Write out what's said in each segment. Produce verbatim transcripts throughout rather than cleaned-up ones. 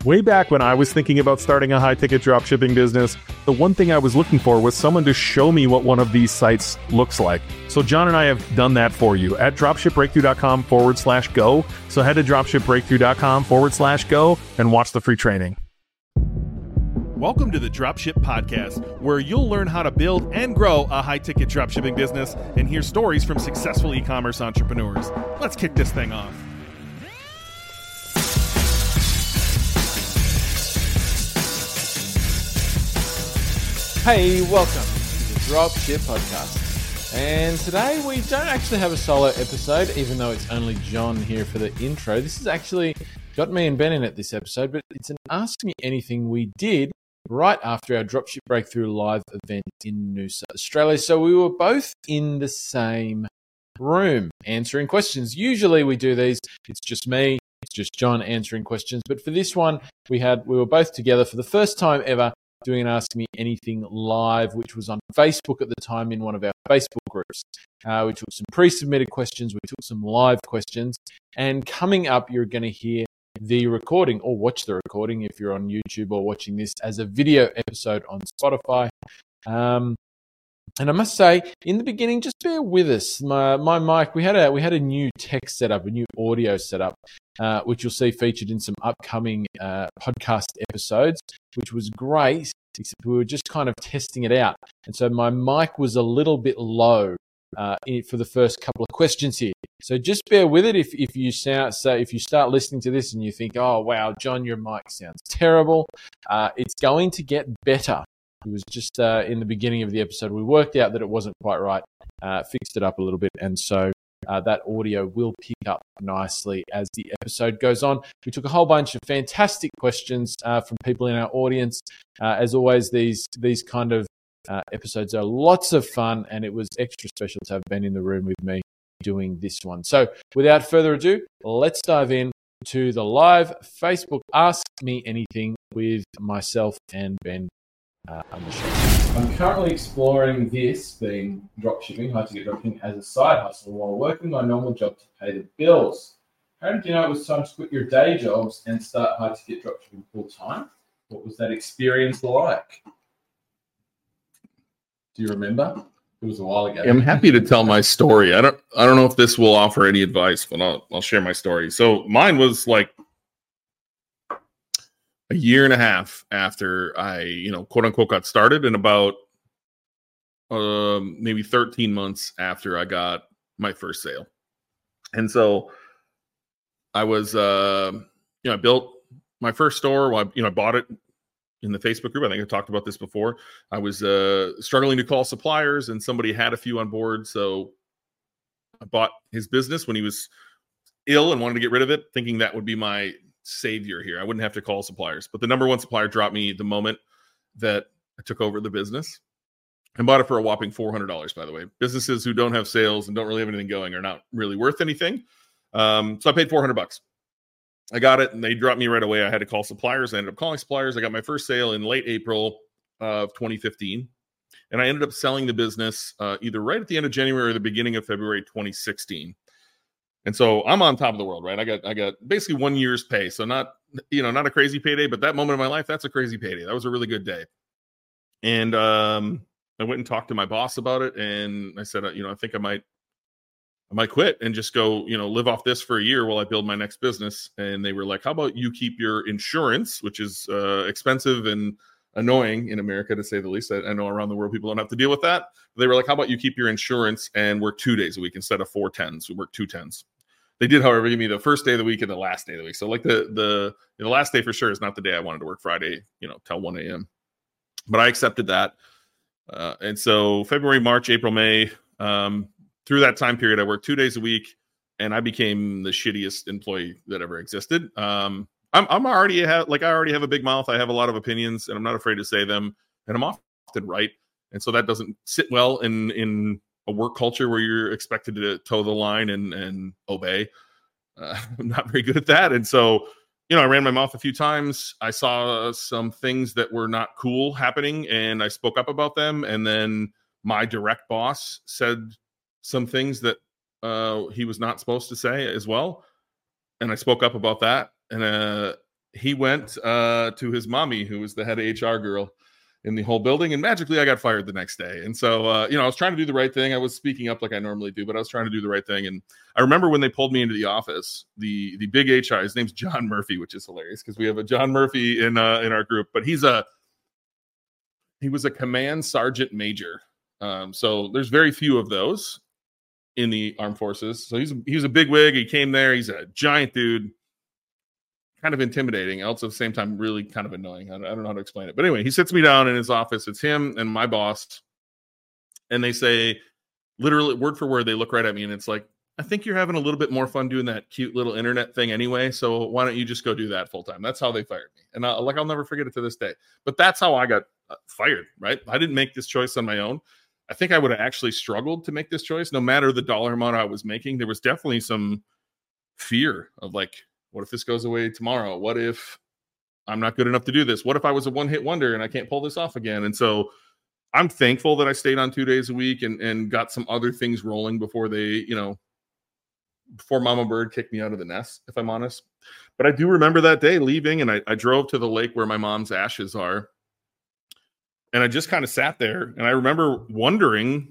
Way back when I was thinking about starting a high-ticket dropshipping business, the one thing I was looking for was someone to show me what one of these sites looks like. So John and I have done that for you at dropshipbreakthrough.com forward slash go. So head to dropshipbreakthrough.com forward slash go and watch the free training. Welcome to the Dropship Podcast, where you'll learn how to build and grow a high-ticket dropshipping business and hear stories from successful e-commerce entrepreneurs. Let's kick this thing off. Hey, welcome to the Dropship Podcast. And today we don't actually have a solo episode, even though it's only John here for the intro. This has actually got me and Ben in it this episode, but it's an Ask Me Anything we did right after our Dropship Breakthrough live event in Noosa, Australia. So we were both in the same room answering questions. Usually we do these, it's just me, it's just John answering questions. But for this one, we had we were both together for the first time ever doing an Ask Me Anything live, which was on Facebook at the time in one of our Facebook groups. Uh, we took some pre-submitted questions, we took some live questions, and coming up, you're going to hear the recording or watch the recording if you're on YouTube or watching this as a video episode on Spotify. Um, and I must say, in the beginning, just bear with us. My, my mic, we had a we had a new tech setup, a new audio setup, uh, which you'll see featured in some upcoming uh, podcast episodes, which was great, except we were just kind of testing it out. And so my mic was a little bit low uh, in, for the first couple of questions here. So just bear with it if, if you sound, so if you start listening to this and you think, oh, wow, John, your mic sounds terrible. Uh, it's going to get better. It was just uh, in the beginning of the episode, we worked out that it wasn't quite right, uh, fixed it up a little bit. And so uh, that audio will pick up nicely as the episode goes on. We took a whole bunch of fantastic questions uh, from people in our audience. Uh, as always, these these kind of uh, episodes are lots of fun, and it was extra special to have Ben in the room with me doing this one. So without further ado, let's dive in to the live Facebook Ask Me Anything with myself and Ben uh, on the show. I'm currently exploring this, being dropshipping, high-ticket dropshipping, as a side hustle while working my normal job to pay the bills. How did you know it was time to quit your day jobs and start high-ticket dropshipping full-time? What was that experience like? Do you remember? It was a while ago. I'm happy to tell my story. I don't I don't know if this will offer any advice, but I'll I'll share my story. So mine was like a year and a half after I, you know, quote unquote got started, and about um, maybe thirteen months after I got my first sale. And so I was, uh, you know, I built my first store. Well, I, you know, I bought it in the Facebook group. I think I talked about this before. I was uh, struggling to call suppliers, and somebody had a few on board. So I bought his business when he was ill and wanted to get rid of it, thinking that would be my savior here. I wouldn't have to call suppliers. But the number one supplier dropped me the moment that I took over the business, and bought it for a whopping four hundred dollars, by the way. Businesses who don't have sales and don't really have anything going are not really worth anything. Um, so I paid four hundred bucks. I got it, and they dropped me right away. I had to call suppliers. I ended up calling suppliers. I got my first sale in late April of twenty fifteen, and I ended up selling the business uh, either right at the end of January or the beginning of February twenty sixteen. And so I'm on top of the world, right? I got I got basically one year's pay, so not you know not a crazy payday, but that moment of my life, that's a crazy payday. That was a really good day. And um, I went and talked to my boss about it, and I said, you know, I think I might. I might quit and just go, you know, live off this for a year while I build my next business. And they were like, how about you keep your insurance, which is uh, expensive and annoying in America, to say the least. I, I know around the world people don't have to deal with that. But they were like, how about you keep your insurance and work two days a week instead of four tens? We work two tens. They did, however, give me the first day of the week and the last day of the week. So like the the the last day for sure is not the day I wanted to work, Friday, you know, till one a.m. But I accepted that. Uh, and so February, March, April, May, um, through that time period, I worked two days a week, and I became the shittiest employee that ever existed. Um, I'm, I'm already have, like I already have a big mouth. I have a lot of opinions, and I'm not afraid to say them. And I'm often right, and so that doesn't sit well in in a work culture where you're expected to toe the line and and obey. Uh, I'm not very good at that, and so you know, I ran my mouth a few times. I saw some things that were not cool happening, and I spoke up about them. And then my direct boss said some things that uh, he was not supposed to say as well. And I spoke up about that. And uh, he went uh, to his mommy, who was the head H R girl in the whole building, and magically I got fired the next day. And so, uh, you know, I was trying to do the right thing. I was speaking up like I normally do, but I was trying to do the right thing. And I remember when they pulled me into the office, the the big H R, his name's John Murphy, which is hilarious because we have a John Murphy in uh, in our group, but he's a he was a command sergeant major. Um, so there's very few of those in the armed forces. So he's he was a big wig. He came there. He's a giant dude. Kind of intimidating, also at the same time really kind of annoying. I don't, I don't know how to explain it. But anyway, he sits me down in his office. It's him and my boss. And they say, literally word for word, they look right at me and it's like, I think you're having a little bit more fun doing that cute little internet thing anyway. So why don't you just go do that full time? That's how they fired me. And I, like, I'll never forget it to this day. But that's how I got fired, right? I didn't make this choice on my own. I think I would have actually struggled to make this choice. No matter the dollar amount I was making, there was definitely some fear of like, what if this goes away tomorrow? What if I'm not good enough to do this? What if I was a one-hit wonder and I can't pull this off again? And so I'm thankful that I stayed on two days a week and, and got some other things rolling before they, you know, before Mama Bird kicked me out of the nest, if I'm honest. But I do remember that day leaving, and I, I drove to the lake where my mom's ashes are. And I just kind of sat there, and I remember wondering,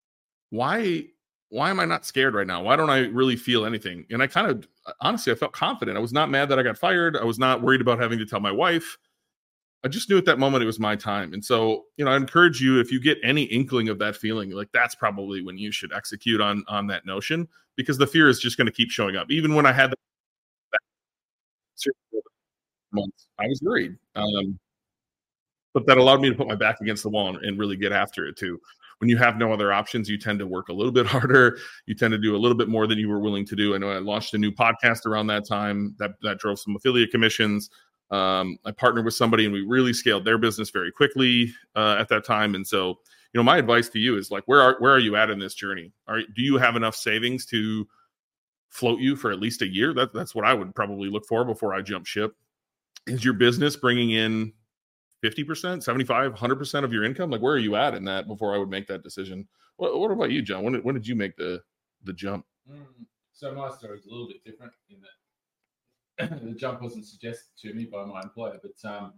why... why am I not scared right now? Why don't I really feel anything? And I kind of, honestly, I felt confident. I was not mad that I got fired. I was not worried about having to tell my wife. I just knew at that moment it was my time. And so, you know, I encourage you, if you get any inkling of that feeling, like that's probably when you should execute on, on that notion, because the fear is just going to keep showing up. Even when I had that, that months, I was worried. Um, but that allowed me to put my back against the wall and, and really get after it too. When you have no other options, you tend to work a little bit harder. You tend to do a little bit more than you were willing to do. I know I launched a new podcast around that time that, that drove some affiliate commissions. Um, I partnered with somebody and we really scaled their business very quickly uh, at that time. And so, you know, my advice to you is like, where are, where are you at in this journey? Are, do you have enough savings to float you for at least a year? That, that's what I would probably look for before I jump ship. Is your business bringing in fifty percent, seventy-five, one hundred percent of your income? Like, where are you at in that before I would make that decision? What, what about you, John? When did, when did you make the, the jump? Mm, so my story is a little bit different in that the jump wasn't suggested to me by my employer, but um,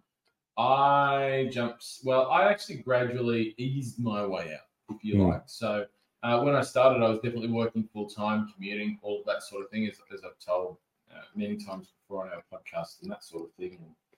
I jumped, well, I actually gradually eased my way out, if you mm. like. So uh, when I started, I was definitely working full-time, commuting, all of that sort of thing, as, as I've told uh, many times before on our podcast and that sort of thing.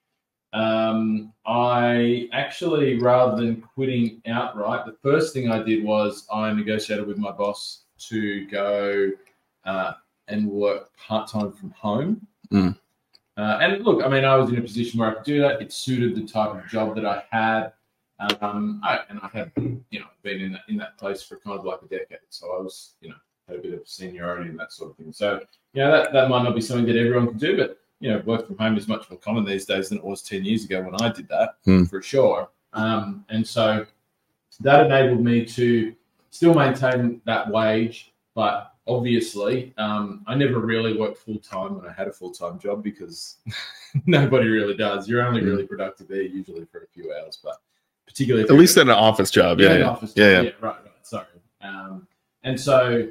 Um, I actually, rather than quitting outright, the first thing I did was I negotiated with my boss to go uh, and work part-time from home. Mm. Uh, and look, I mean, I was in a position where I could do that. It suited the type of job that I had. Um, I, and I had, you know, been in that, in that place for kind of like a decade. So I was, you know, had a bit of seniority and that sort of thing. So, you know, that, that might not be something that everyone can do, but you know, work from home is much more common these days than it was ten years ago when I did that, hmm. for sure. Um, and so that enabled me to still maintain that wage, but obviously um, I never really worked full-time when I had a full-time job because nobody really does. You're only really productive there usually for a few hours, but particularly... At least in an office job, yeah. Yeah, yeah. An office yeah, job. yeah. yeah right, right, sorry. Um, and so...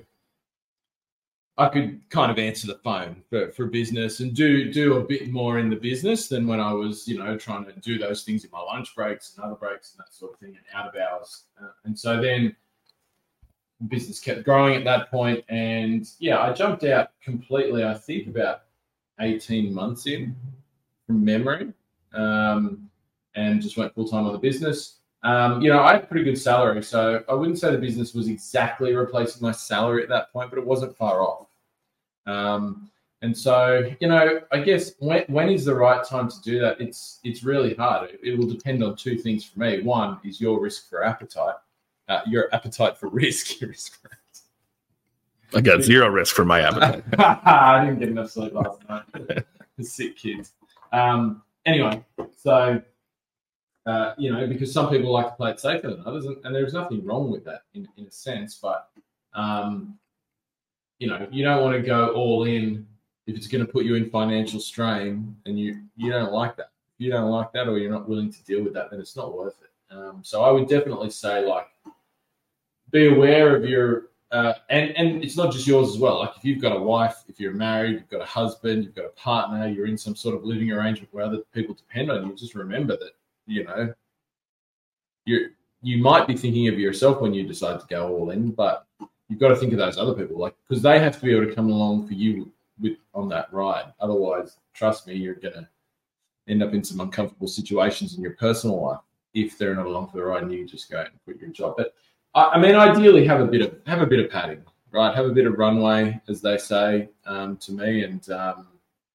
I could kind of answer the phone for, for business and do do a bit more in the business than when I was, you know, trying to do those things in my lunch breaks and other breaks and that sort of thing and out of hours. Uh, and so then business kept growing at that point. And yeah, I jumped out completely, I think about eighteen months in from memory, um, and just went full time on the business. Um, you know, I had a pretty good salary, so I wouldn't say the business was exactly replacing my salary at that point, but it wasn't far off. Um, and so, you know, I guess when, when is the right time to do that? It's it's really hard. It, it will depend on two things for me. One is your risk for appetite, uh, your appetite for risk. Your risk for I got zero risk for my appetite. I didn't get enough sleep last night. Sick kids. Um, anyway, so... Uh, you know, because some people like to play it safer than others, and, and there's nothing wrong with that in, in a sense. But, um, you know, you don't want to go all in if it's going to put you in financial strain and you, you don't like that. If you don't like that or you're not willing to deal with that, then it's not worth it. Um, so I would definitely say, like, be aware of your uh, and and it's not just yours as well. Like if you've got a wife, if you're married, you've got a husband, you've got a partner, you're in some sort of living arrangement where other people depend on you. Just remember that you know you you might be thinking of yourself when you decide to go all in, but you've got to think of those other people, like because they have to be able to come along for you with on that ride. Otherwise, trust me, you're gonna end up in some uncomfortable situations in your personal life if they're not along for the ride and you just go and quit your job. But I mean, ideally, have a bit of have a bit of padding, right? Have a bit of runway, as they say um, to me, and um,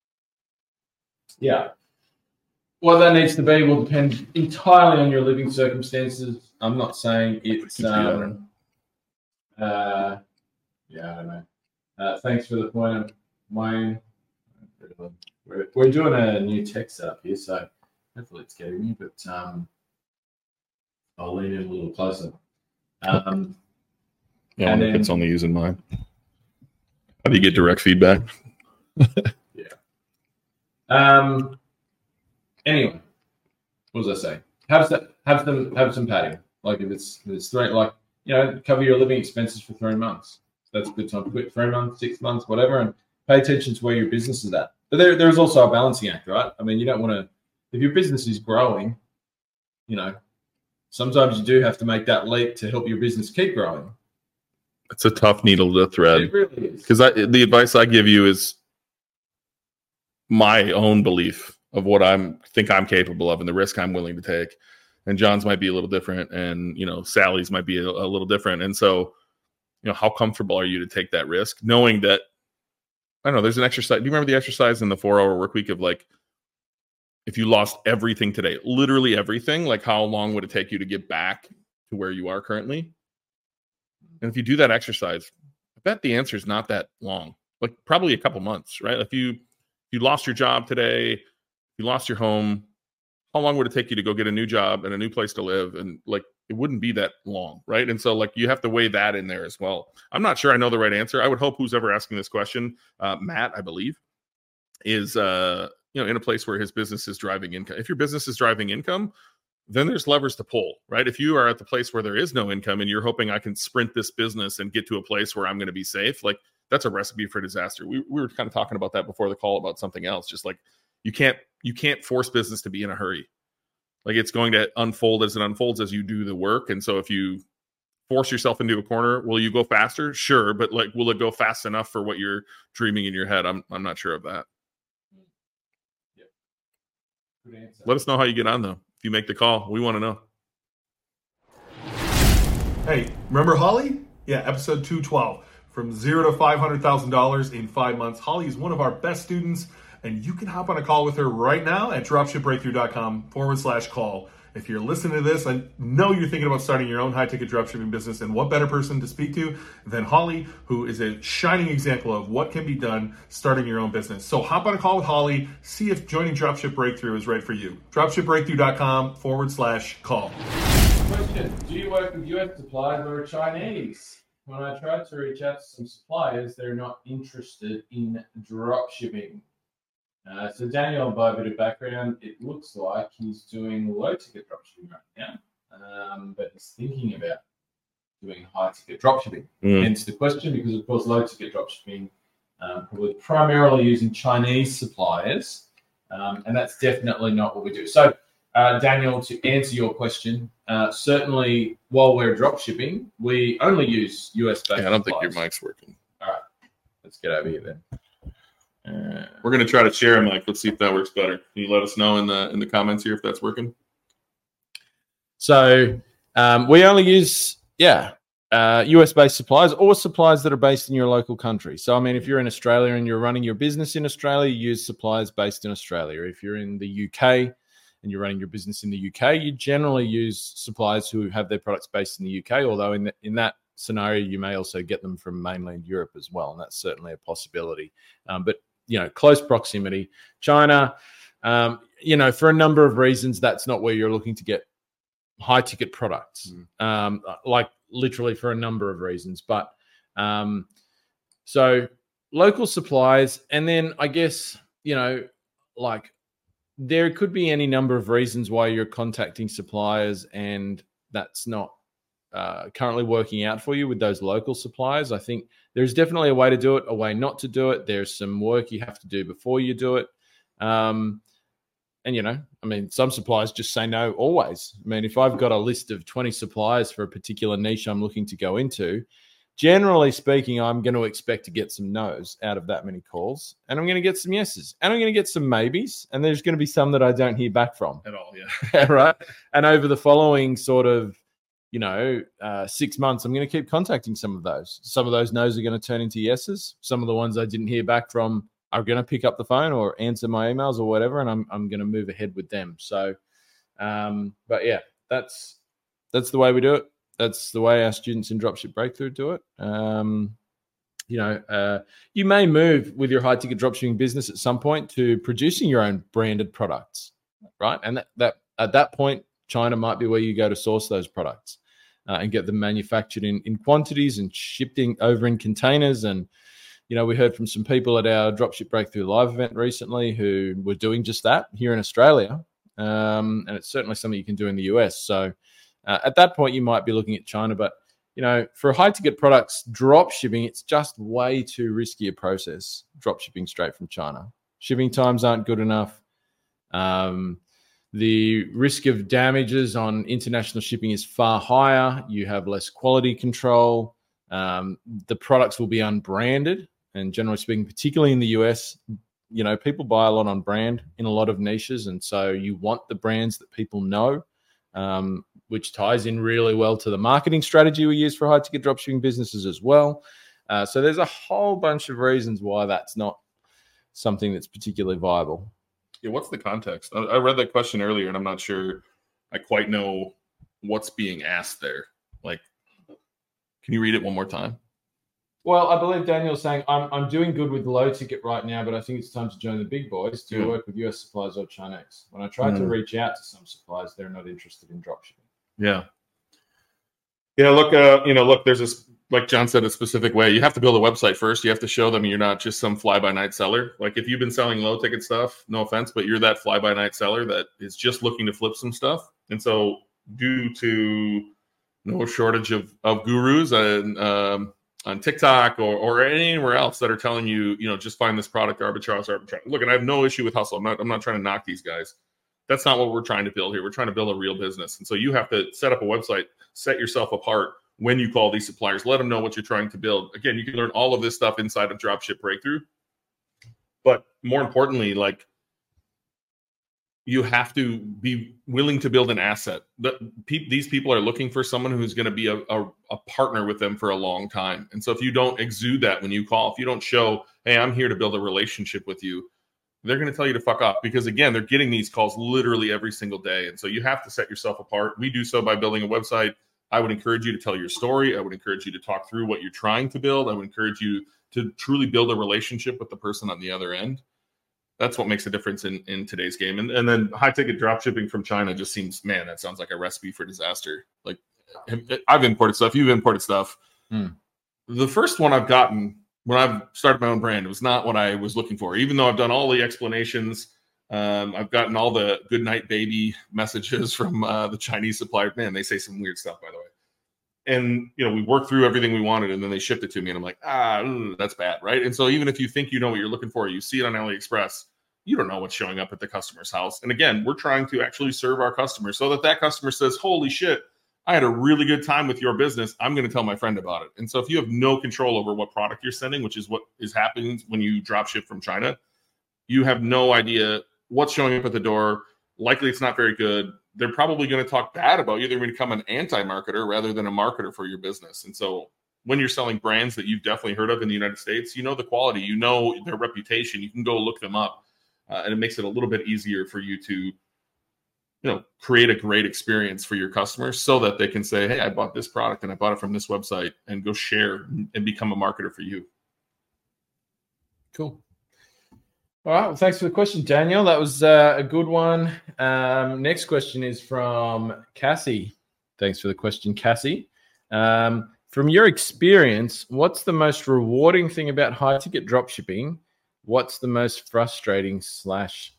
yeah, what that needs to be will depend entirely on your living circumstances. I'm not saying it's, um, uh, yeah, I don't know. Uh, thanks for the point, Wayne. We're, we're doing a new tech setup here, so hopefully it's getting me, but um, I'll lean in a little closer. Um, yeah, and then, it's only using mine. How do you get direct feedback? yeah. Um. Anyway, what was I saying? Have some, have some, have some padding. Like if it's, if it's three, like you know, cover your living expenses for three months. That's a good time to quit. Three months, six months, whatever, and pay attention to where your business is at. But there, there's also a balancing act, right? I mean, you don't want to. If your business is growing, you know. Sometimes you do have to make that leap to help your business keep growing. It's a tough needle to thread. It really is. Because the advice I give you is my own belief of what I'm think I'm capable of and the risk I'm willing to take. And John's might be a little different, and you know Sally's might be a, a little different. And so, you know, how comfortable are you to take that risk, knowing that I don't know? There's an exercise. Do you remember the exercise in the four-hour work week of like, if you lost everything today, literally everything, like how long would it take you to get back to where you are currently? And if you do that exercise, I bet the answer is not that long, like probably a couple months, right? If you if you lost your job today, you lost your home, how long would it take you to go get a new job and a new place to live? And like, it wouldn't be that long, right? And so like, you have to weigh that in there as well. I'm not sure I know the right answer. I would hope who's ever asking this question, uh, Matt, I believe, is, uh, you know, in a place where his business is driving income. If your business is driving income, then there's levers to pull, right? If you are at the place where there is no income and you're hoping I can sprint this business and get to a place where I'm going to be safe, like that's a recipe for disaster. We, we were kind of talking about that before the call about something else. Just like you can't, you can't force business to be in a hurry. Like it's going to unfold as it unfolds as you do the work. And so if you force yourself into a corner, will you go faster? Sure. But like, will it go fast enough for what you're dreaming in your head? I'm, I'm not sure of that. Let us know how you get on, though. If you make the call, we want to know. Hey, remember Holly? Yeah, episode two twelve. From zero to five hundred thousand dollars in five months. Holly is one of our best students, and you can hop on a call with her right now at dropshipbreakthrough.com forward slash call. If you're listening to this, I know you're thinking about starting your own high-ticket dropshipping business, and what better person to speak to than Holly, who is a shining example of what can be done starting your own business. So hop on a call with Holly, see if joining Dropship Breakthrough is right for you. dropshipbreakthrough.com forward slash call. Question, do you work with U S suppliers or Chinese? When I tried to reach out to some suppliers, they're not interested in dropshipping. Uh, so Daniel, by a bit of background, it looks like he's doing low-ticket dropshipping right now, um, but he's thinking about doing high-ticket dropshipping. Mm. Hence the question, because of course low-ticket dropshipping um, probably primarily using Chinese suppliers, um, and that's definitely not what we do. So, uh, Daniel, to answer your question, uh, certainly while we're dropshipping, we only use U S-based. Yeah, I don't suppliers. think your mic's working. All right, let's get over here then. Uh, We're going to try to share a mic. Let's see if that works better. Can you let us know in the in the comments here if that's working? So um, we only use, yeah, uh, U S-based suppliers or suppliers that are based in your local country. So, I mean, if you're in Australia and you're running your business in Australia, you use suppliers based in Australia. If you're in the U K and you're running your business in the U K, you generally use suppliers who have their products based in the U K, although in, the, in that scenario, you may also get them from mainland Europe as well, and that's certainly a possibility. Um, but you know, close proximity. China, um, you know, for a number of reasons, that's not where you're looking to get high ticket products, mm. um, like literally for a number of reasons. But um, so local supplies, and then I guess, you know, like there could be any number of reasons why you're contacting suppliers and that's not uh, currently working out for you with those local suppliers. I think there's definitely a way to do it, a way not to do it. There's some work you have to do before you do it. Um, and, you know, I mean, some suppliers just say no always. I mean, if I've got a list of twenty suppliers for a particular niche I'm looking to go into, generally speaking, I'm going to expect to get some no's out of that many calls, and I'm going to get some yeses, and I'm going to get some maybes, and there's going to be some that I don't hear back from at all. Yeah. Right. And over the following sort of, you know, uh, six months, I'm going to keep contacting some of those. Some of those no's are going to turn into yeses. Some of the ones I didn't hear back from are going to pick up the phone or answer my emails or whatever, and I'm I'm going to move ahead with them. So, um, but yeah, that's that's the way we do it. That's the way our students in Dropship Breakthrough do it. Um, you know, uh, you may move with your high ticket dropshipping business at some point to producing your own branded products, right? And that, that at that point, China might be where you go to source those products uh, and get them manufactured in, in quantities and shipped in, over in containers. And, you know, we heard from some people at our Dropship Breakthrough live event recently who were doing just that here in Australia. Um, and it's certainly something you can do in the U S. So uh, at that point, you might be looking at China. But, you know, for high ticket products, drop shipping, it's just way too risky a process, drop shipping straight from China. Shipping times aren't good enough. Um, The risk of damages on international shipping is far higher. You have less quality control. Um, the products will be unbranded. And generally speaking, particularly in the U S, you know, people buy a lot on brand in a lot of niches. And so you want the brands that people know, um, which ties in really well to the marketing strategy we use for high ticket dropshipping businesses as well. Uh, so there's a whole bunch of reasons why that's not something that's particularly viable. Yeah, what's the context? I, I read that question earlier, and I'm not sure I quite know what's being asked there. Like, can you read it one more time? Well, I believe Daniel's saying, I'm I'm doing good with low ticket right now, but I think it's time to join the big boys to Mm. work with U S suppliers or Chinese. When I tried to Mm. reach out to some suppliers, they're not interested in dropshipping. Yeah. Yeah, look, uh, you know, look, there's this, like John said, a specific way. You have to build a website first. You have to show them you're not just some fly-by-night seller. Like if you've been selling low-ticket stuff, no offense, but you're that fly-by-night seller that is just looking to flip some stuff. And so due to no shortage of, of gurus and um, on TikTok or, or anywhere else that are telling you, you know, just find this product, arbitrage, arbitrage. Look, and I have no issue with hustle. I'm not, I'm not trying to knock these guys. That's not what we're trying to build here. We're trying to build a real business. And so you have to set up a website, set yourself apart when you call these suppliers, let them know what you're trying to build. Again, you can learn all of this stuff inside of Dropship Breakthrough. But more importantly, like, you have to be willing to build an asset. The, pe- these people are looking for someone who's going to be a, a, a partner with them for a long time. And so if you don't exude that when you call, if you don't show, hey, I'm here to build a relationship with you, they're going to tell you to fuck off, because again, they're getting these calls literally every single day. And so you have to set yourself apart. We do so by building a website. I would encourage you to tell your story. I would encourage you to talk through what you're trying to build. I would encourage you to truly build a relationship with the person on the other end. That's what makes a difference in, in today's game. And, and then high ticket drop shipping from China just seems, man, that sounds like a recipe for disaster. Like, I've imported stuff. You've imported stuff. Hmm. The first one I've gotten when I've started my own brand, it was not what I was looking for. Even though I've done all the explanations, um, I've gotten all the good night baby messages from uh, the Chinese supplier. Man, they say some weird stuff, by the way. And, you know, we worked through everything we wanted, and then they shipped it to me, and I'm like, ah, ooh, that's bad, right? And so even if you think you know what you're looking for, you see it on AliExpress, you don't know what's showing up at the customer's house. And again, we're trying to actually serve our customers so that that customer says, holy shit, I had a really good time with your business. I'm going to tell my friend about it. And so if you have no control over what product you're sending, which is what is happening when you drop ship from China, you have no idea what's showing up at the door. Likely it's not very good. They're probably going to talk bad about you. They're going to become an anti-marketer rather than a marketer for your business. And so when you're selling brands that you've definitely heard of in the United States, you know the quality, you know their reputation, you can go look them up. Uh, and it makes it a little bit easier for you to, you know, create a great experience for your customers so that they can say, hey, I bought this product and I bought it from this website, and go share and become a marketer for you. Cool. All right. Well, thanks for the question, Daniel. That was uh, a good one. Um, next question is from Cassie. Thanks for the question, Cassie. Um, from your experience, what's the most rewarding thing about high ticket dropshipping? What's the most frustrating slash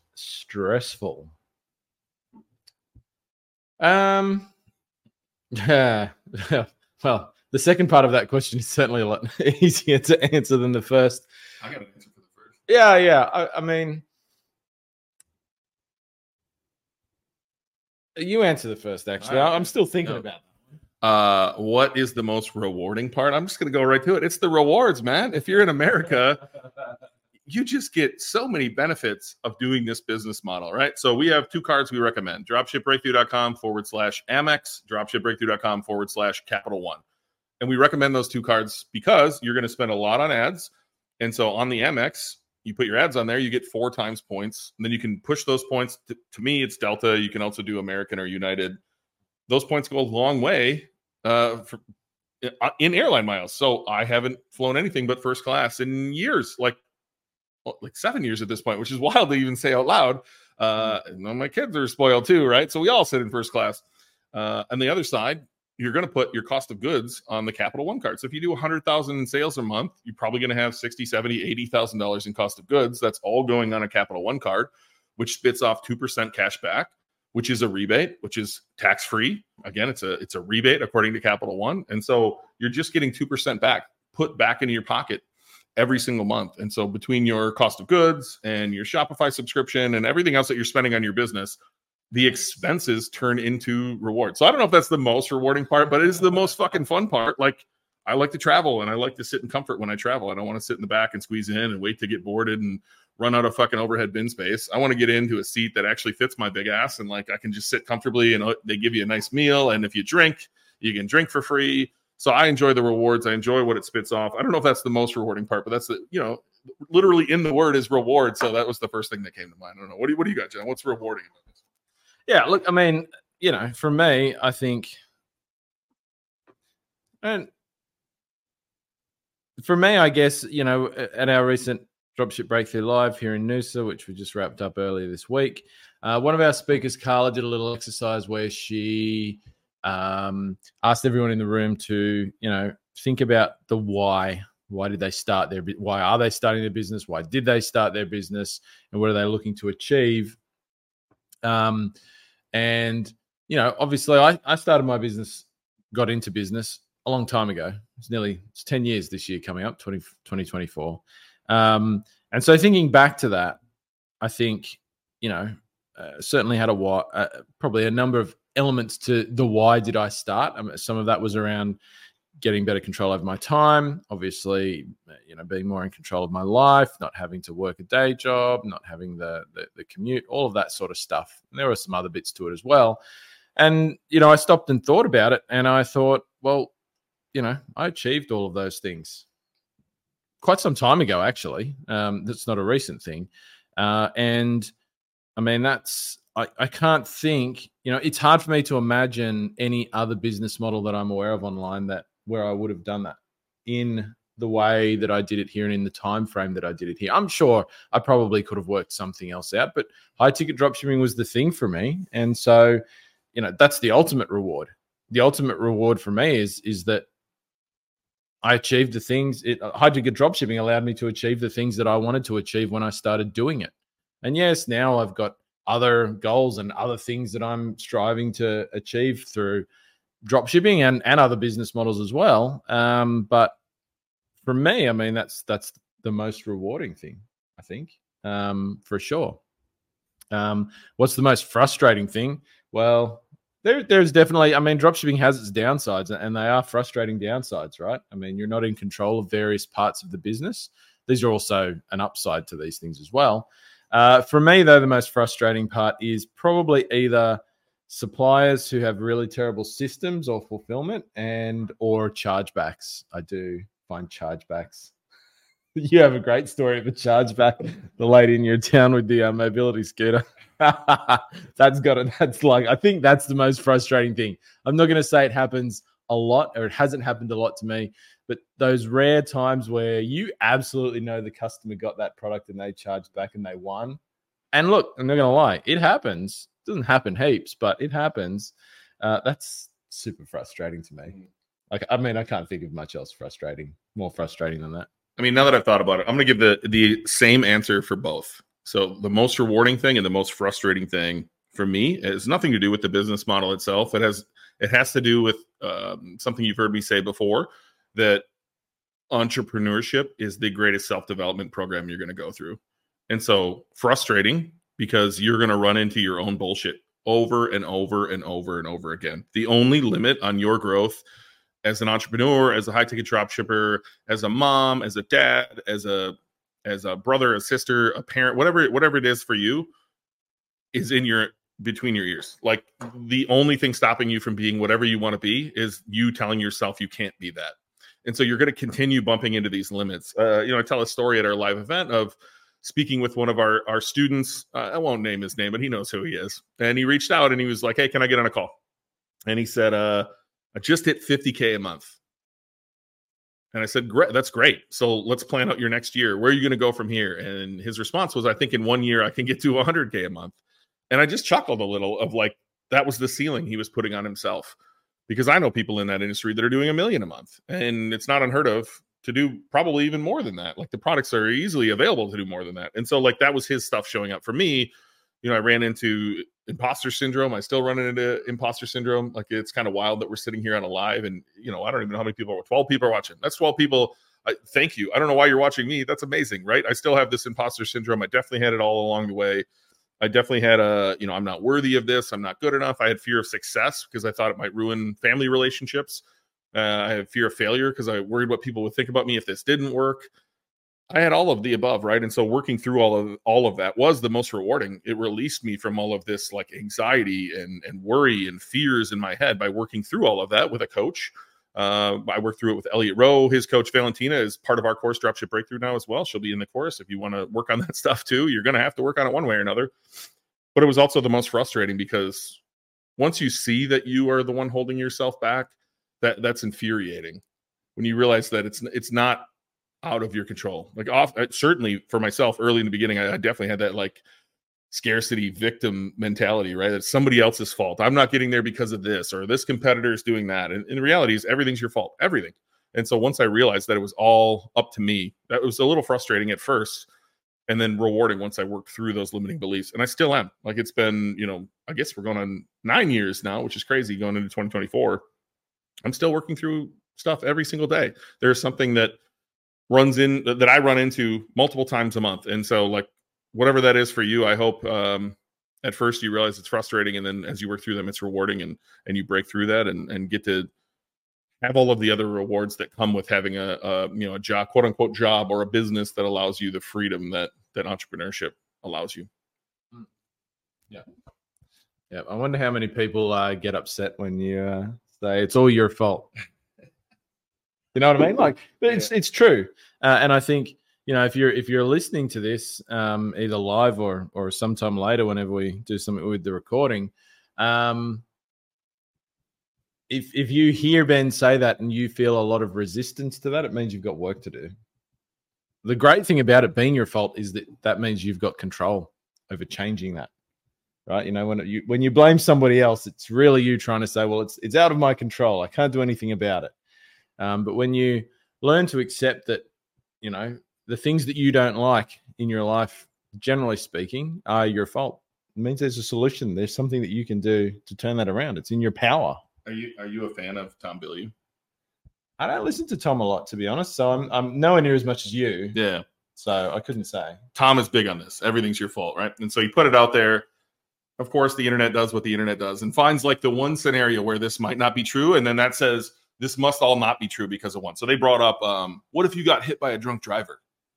stressful? Um, yeah, Well, the second part of that question is certainly a lot easier to answer than the first. I got an answer for the first. Yeah, yeah. I, I mean, you answer the first, actually. Right. I'm still thinking No. about that. Uh, what is the most rewarding part? I'm just going to go right to it. It's the rewards, man. If you're in America, you just get so many benefits of doing this business model, right? So we have two cards we recommend: dropshipbreakthrough.com forward slash Amex, dropshipbreakthrough.com forward slash Capital One. And we recommend those two cards because you're going to spend a lot on ads. And so on the Amex, you put your ads on there, you get four times points. And then you can push those points. To, to me, it's Delta. You can also do American or United. Those points go a long way uh, for, in airline miles. So I haven't flown anything but first class in years, like well, like seven years at this point, which is wild to even say out loud. Uh, and my kids are spoiled too, right? So we all sit in first class. Uh, on the other side, you're going to put your cost of goods on the Capital One card. So if you do one hundred thousand in sales a month, you're probably going to have sixty, seventy, eighty thousand dollars in cost of goods. That's all going on a Capital One card, which spits off two percent cash back, which is a rebate, which is tax-free. Again, it's a it's a rebate according to Capital One. And so you're just getting two percent back, put back into your pocket every single month. And so between your cost of goods and your Shopify subscription and everything else that you're spending on your business, the expenses turn into rewards. So I don't know if that's the most rewarding part, but it is the most fucking fun part. Like, I like to travel and I like to sit in comfort when I travel. I don't want to sit in the back and squeeze in and wait to get boarded and run out of fucking overhead bin space. I want to get into a seat that actually fits my big ass and like I can just sit comfortably and they give you a nice meal. And if you drink, you can drink for free. So I enjoy the rewards. I enjoy what it spits off. I don't know if that's the most rewarding part, but that's the, you know, literally in the word is reward. So that was the first thing that came to mind. I don't know. What do you, what do you got, John? What's rewarding about this? Yeah, look, I mean, you know, for me, I think, and for me, I guess, you know, at our recent Dropship Breakthrough Live here in Noosa, which we just wrapped up earlier this week, uh, one of our speakers, Carla, did a little exercise where she um, asked everyone in the room to, you know, think about the why. Why did they start their, why are they starting their business? Why did they start their business? And what are they looking to achieve? Um, and, you know, obviously I, I started my business, got into business a long time ago. It's nearly it's ten years this year coming up, twenty twenty-four. Um, and so thinking back to that, I think, you know, uh, certainly had a why, uh, probably a number of elements to the why did I start. I mean, some of that was around getting better control over my time, obviously, you know, being more in control of my life, not having to work a day job, not having the, the, the commute, all of that sort of stuff. And there were some other bits to it as well. And, you know, I stopped and thought about it and I thought, well, you know, I achieved all of those things quite some time ago, actually. Um, that's not a recent thing. Uh, and I mean, that's, I, I can't think, you know, it's hard for me to imagine any other business model that I'm aware of online that where I would have done that in the way that I did it here and in the time frame that I did it here. I'm sure I probably could have worked something else out, but high ticket dropshipping was the thing for me. And so, you know, that's the ultimate reward. The ultimate reward for me is, is that I achieved the things. It, high ticket dropshipping allowed me to achieve the things that I wanted to achieve when I started doing it. And yes, now I've got other goals and other things that I'm striving to achieve through dropshipping and, and other business models as well. Um, but for me, I mean, that's that's the most rewarding thing, I think, um, for sure. Um, what's the most frustrating thing? Well, there, there's definitely, I mean, dropshipping has its downsides, and they are frustrating downsides, right? I mean, you're not in control of various parts of the business. These are also an upside to these things as well. Uh, for me, though, the most frustrating part is probably either suppliers who have really terrible systems or fulfillment and or chargebacks. I do find chargebacks. You have a great story of a chargeback, the lady in your town with the uh, mobility scooter. That's got it. That's like, I think that's the most frustrating thing. I'm not going to say it happens a lot, or it hasn't happened a lot to me, but those rare times where you absolutely know the customer got that product and they charged back and they won. And look, I'm not going to lie, it happens. It doesn't happen heaps, but it happens. Uh, that's super frustrating to me. Like, I mean, I can't think of much else frustrating, more frustrating than that. I mean, now that I've thought about it, I'm going to give the the same answer for both. So the most rewarding thing and the most frustrating thing for me. It has nothing to do with the business model itself. It has it has to do with um, something you've heard me say before, that entrepreneurship is the greatest self-development program you're going to go through. And so frustrating, because you're going to run into your own bullshit over and over and over and over again. The only limit on your growth as an entrepreneur, as a high ticket drop shipper, as a mom, as a dad, as a as a brother, a sister, a parent, whatever whatever it is for you, is in your between your ears. Like, the only thing stopping you from being whatever you want to be is you telling yourself you can't be that. And so you're going to continue bumping into these limits. Uh, you know, I tell a story at our live event of speaking with one of our, our students. Uh, I won't name his name, but he knows who he is. And he reached out and he was like, hey, can I get on a call? And he said, uh, I just hit fifty K a month. And I said, great, that's great. So let's plan out your next year. Where are you going to go from here? And his response was, I think in one year I can get to one hundred K a month. And I just chuckled a little of like, that was the ceiling he was putting on himself. Because I know people in that industry that are doing a million a month, and it's not unheard of to do probably even more than that. Like, the products are easily available to do more than that. And so like, that was his stuff showing up for me. You know, I ran into imposter syndrome. I still run into imposter syndrome. Like, it's kind of wild that we're sitting here on a live and, you know, I don't even know how many people are, twelve people are watching. That's twelve people. I, thank you. I don't know why you're watching me. That's amazing, right? I still have this imposter syndrome. I definitely had it all along the way. I definitely had a, you know, I'm not worthy of this. I'm not good enough. I had fear of success because I thought it might ruin family relationships. Uh, I had fear of failure because I worried what people would think about me if this didn't work. I had all of the above, right? And so working through all of all of that was the most rewarding. It released me from all of this like anxiety and, and worry and fears in my head by working through all of that with a coach. Uh, I worked through it with Elliot Rowe. His coach, Valentina, is part of our course, Dropship Breakthrough, now as well. She'll be in the course. If you want to work on that stuff too, you're going to have to work on it one way or another. But it was also the most frustrating because once you see that you are the one holding yourself back, that that's infuriating. When you realize that it's it's not out of your control. Like, off, certainly for myself, early in the beginning, I, I definitely had that like scarcity victim mentality, right? It's somebody else's fault. I'm not getting there because of this, or this competitor is doing that. And in reality, is everything's your fault, everything. And so once I realized that it was all up to me, that was a little frustrating at first, and then rewarding once I worked through those limiting beliefs. And I still am. Like, it's been, you know, I guess we're going on nine years now, which is crazy going into twenty twenty-four. I'm still working through stuff every single day. There's something that runs in that I run into multiple times a month. And so like, whatever that is for you, I hope um, at first you realize it's frustrating. And then as you work through them, it's rewarding, and, and you break through that and, and get to have all of the other rewards that come with having a, a, you know, a job, quote unquote job, or a business that allows you the freedom that, that entrepreneurship allows you. Yeah. Yeah. I wonder how many people uh, get upset when you uh, say it's all your fault. You know what I mean? Like, but it's, yeah. it's true. Uh, and I think, you know, if you're, if you're listening to this um, either live or, or sometime later, whenever we do something with the recording, um, If if you hear Ben say that and you feel a lot of resistance to that, it means you've got work to do. The great thing about it being your fault is that that means you've got control over changing that, right? You know, when you when you blame somebody else, it's really you trying to say, well, it's it's out of my control. I can't do anything about it. Um, but when you learn to accept that, you know, the things that you don't like in your life, generally speaking, are your fault. It means there's a solution. There's something that you can do to turn that around. It's in your power. Are you are you a fan of Tom Bilyeu? I don't listen to Tom a lot, to be honest. So I'm I'm nowhere near as much as you. Yeah. So I couldn't say. Tom is big on this. Everything's your fault, right? And so he put it out there. Of course, the internet does what the internet does and finds like the one scenario where this might not be true. And then that says this must all not be true because of one. So they brought up, um, what if you got hit by a drunk driver?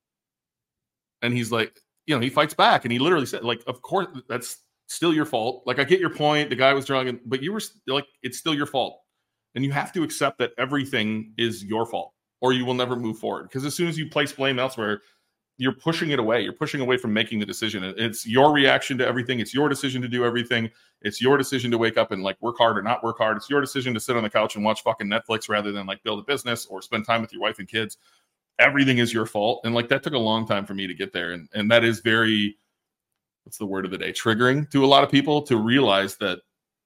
And he's like, you know, he fights back and he literally said, like, of course, that's still your fault. Like, I get your point. The guy was drunk, but you were like, it's still your fault. And you have to accept that everything is your fault or you will never move forward. Because as soon as you place blame elsewhere, you're pushing it away. You're pushing away from making the decision. It's your reaction to everything. It's your decision to do everything. It's your decision to wake up and like work hard or not work hard. It's your decision to sit on the couch and watch fucking Netflix rather than like build a business or spend time with your wife and kids. Everything is your fault. And like, that took a long time for me to get there. And, and that is very, what's the word of the day? Triggering to a lot of people to realize that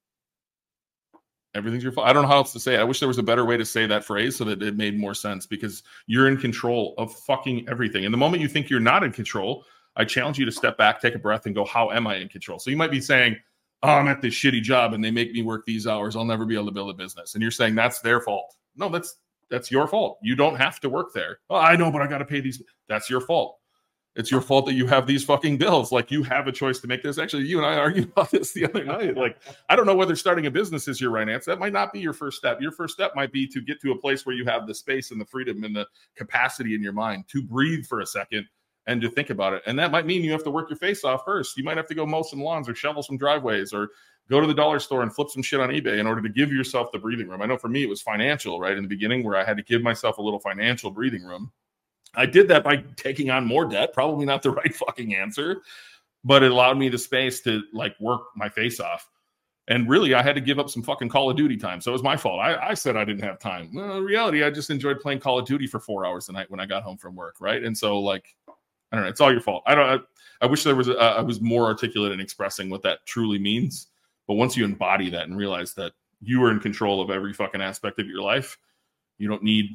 everything's your fault. I don't know how else to say it. I wish there was a better way to say that phrase so that it made more sense, because you're in control of fucking everything. And the moment you think you're not in control, I challenge you to step back, take a breath, and go, how am I in control? So you might be saying, oh, I'm at this shitty job and they make me work these hours. I'll never be able to build a business. And you're saying that's their fault. No, that's that's your fault. You don't have to work there. Oh, I know, but I got to pay these. That's your fault. It's your fault that you have these fucking bills. Like, you have a choice to make this. Actually, you and I argued about this the other night. Like, I don't know whether starting a business is your right answer. That might not be your first step. Your first step might be to get to a place where you have the space and the freedom and the capacity in your mind to breathe for a second and to think about it. And that might mean you have to work your face off first. You might have to go mow some lawns or shovel some driveways or go to the dollar store and flip some shit on eBay in order to give yourself the breathing room. I know for me, it was financial, right? In the beginning, where I had to give myself a little financial breathing room. I did that by taking on more debt, probably not the right fucking answer, but it allowed me the space to like work my face off. And really, I had to give up some fucking Call of Duty time. So it was my fault. I, I said I didn't have time. Well, in reality, I just enjoyed playing Call of Duty for four hours a night when I got home from work, right? And so, like, I don't know. It's all your fault. I don't. I, I wish there was. A, I was more articulate in expressing what that truly means. But once you embody that and realize that you are in control of every fucking aspect of your life, you don't need.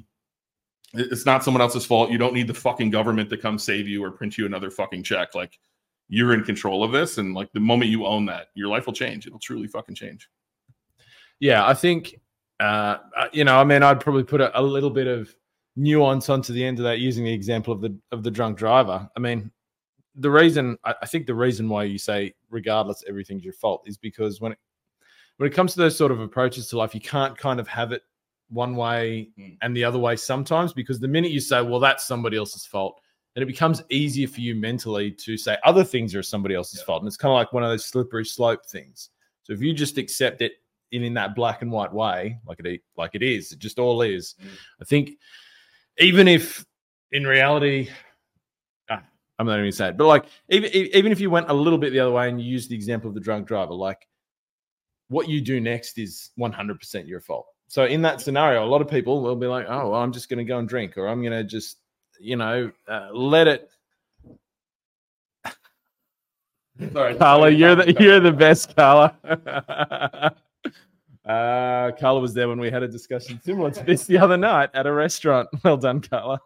It's not someone else's fault. You don't need the fucking government to come save you or print you another fucking check. Like, you're in control of this. And like, the moment you own that, your life will change. It'll truly fucking change. Yeah, I think, uh, you know, I mean, I'd probably put a, a little bit of nuance onto the end of that using the example of the of the drunk driver. I mean, the reason, I, I think the reason why you say, regardless, everything's your fault is because when it, when it comes to those sort of approaches to life, you can't kind of have it one way and the other way sometimes, because the minute you say, well, that's somebody else's fault, then it becomes easier for you mentally to say other things are somebody else's yeah. fault. And it's kind of like one of those slippery slope things. So if you just accept it in, in that black and white way, like it, like it is, it just all is. Mm. I think even if in reality, ah, I'm not even going to say it, but like even, even if you went a little bit the other way and you use the example of the drunk driver, like what you do next is one hundred percent your fault. So in that scenario, a lot of people will be like, oh, well, I'm just going to go and drink, or I'm going to just, you know, uh, let it. Sorry, Carla, you're the, you're the best, Carla. uh, Carla was there when we had a discussion similar to this the other night at a restaurant. Well done, Carla.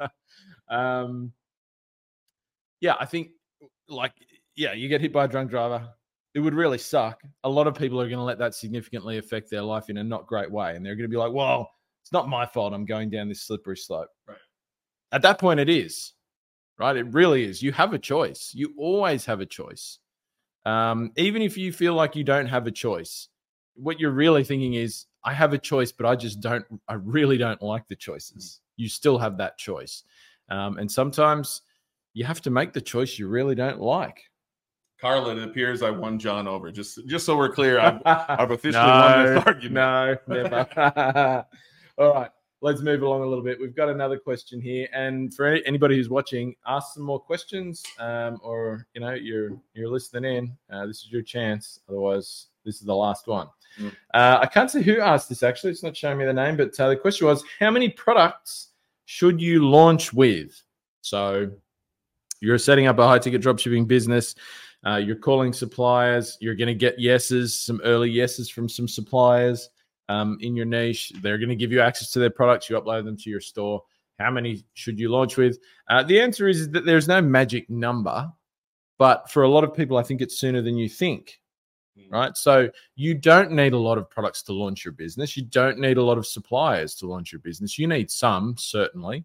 um, yeah, I think like, yeah, you get hit by a drunk driver. It would really suck. A lot of people are going to let that significantly affect their life in a not great way. And they're going to be like, well, it's not my fault I'm going down this slippery slope. Right. At that point, it is. Right? It really is. You have a choice. You always have a choice. Um, even if you feel like you don't have a choice, what you're really thinking is, I have a choice, but I just don't, I really don't like the choices. You still have that choice. Um, and sometimes you have to make the choice you really don't like. Carla, it appears I won John over. Just just so we're clear, I've, I've officially no, won this argument. No, never. All right, let's move along a little bit. We've got another question here. And for any, anybody who's watching, ask some more questions um, or, you know, you're you're listening in. Uh, this is your chance. Otherwise, this is the last one. Mm. Uh, I can't see who asked this, actually. It's not showing me the name. But uh, the question was, how many products should you launch with? So you're setting up a high-ticket dropshipping business. Uh, you're calling suppliers. You're going to get yeses, some early yeses from some suppliers um, in your niche. They're going to give you access to their products. You upload them to your store. How many should you launch with? Uh, the answer is that there's no magic number, but for a lot of people, I think it's sooner than you think, right? So you don't need a lot of products to launch your business. You don't need a lot of suppliers to launch your business. You need some, certainly.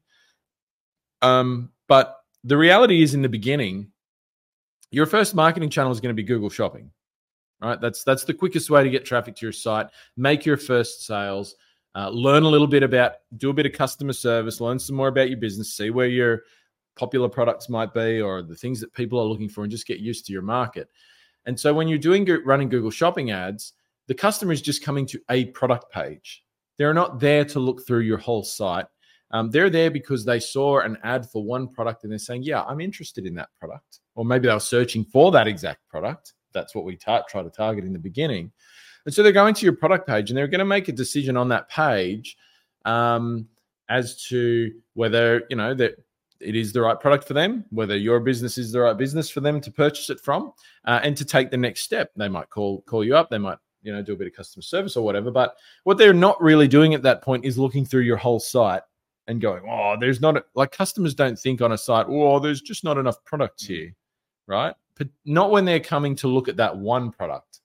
Um, but the reality is in the beginning, your first marketing channel is going to be Google Shopping, right? That's that's the quickest way to get traffic to your site, make your first sales, uh, learn a little bit about, do a bit of customer service, learn some more about your business, see where your popular products might be or the things that people are looking for, and just get used to your market. And so when you're doing running Google Shopping ads, the customer is just coming to a product page. They're not there to look through your whole site. Um, they're there because they saw an ad for one product and they're saying, yeah, I'm interested in that product. Or maybe they were searching for that exact product. That's what we ta- try to target in the beginning. And so they're going to your product page and they're going to make a decision on that page um, as to whether, you know, that it is the right product for them, whether your business is the right business for them to purchase it from, uh, and to take the next step. They might call call you up. They might, you know, do a bit of customer service or whatever. But what they're not really doing at that point is looking through your whole site and going, oh, there's not, a, like customers don't think on a site, oh, there's just not enough products here, right? But not when they're coming to look at that one product.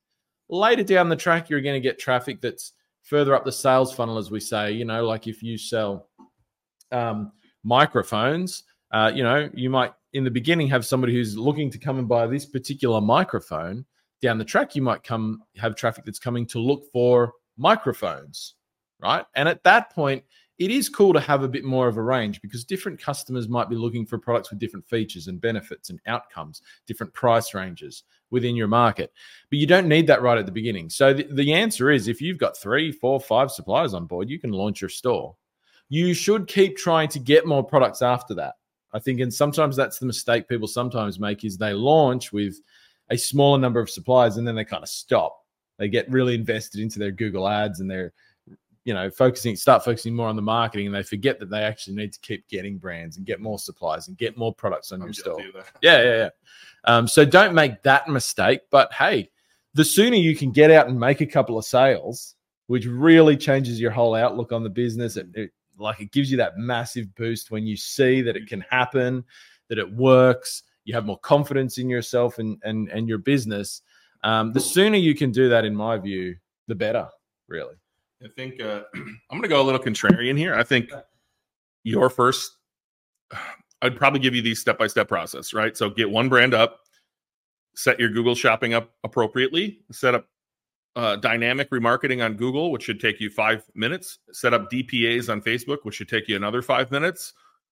Later down the track, you're going to get traffic that's further up the sales funnel, as we say. You know, like if you sell um, microphones, uh, you know, you might in the beginning have somebody who's looking to come and buy this particular microphone. Down the track, you might come have traffic that's coming to look for microphones, right? And at that point, it is cool to have a bit more of a range because different customers might be looking for products with different features and benefits and outcomes, different price ranges within your market. But you don't need that right at the beginning. So the, the answer is if you've got three, four, five suppliers on board, you can launch your store. You should keep trying to get more products after that. I think, and sometimes that's the mistake people sometimes make is they launch with a smaller number of suppliers and then they kind of stop. They get really invested into their Google ads and they're, you know, focusing, start focusing more on the marketing, and they forget that they actually need to keep getting brands and get more supplies and get more products on I'm your store. Yeah, yeah, yeah. Um, so don't make that mistake. But hey, the sooner you can get out and make a couple of sales, which really changes your whole outlook on the business, it, it like it gives you that massive boost when you see that it can happen, that it works. You have more confidence in yourself and and and your business. Um, the sooner you can do that, in my view, the better. Really. I think uh, I'm going to go a little contrarian here. I think your first, I'd probably give you the step-by-step process, right? So get one brand up, set your Google shopping up appropriately, set up uh, dynamic remarketing on Google, which should take you five minutes, set up D P As on Facebook, which should take you another five minutes,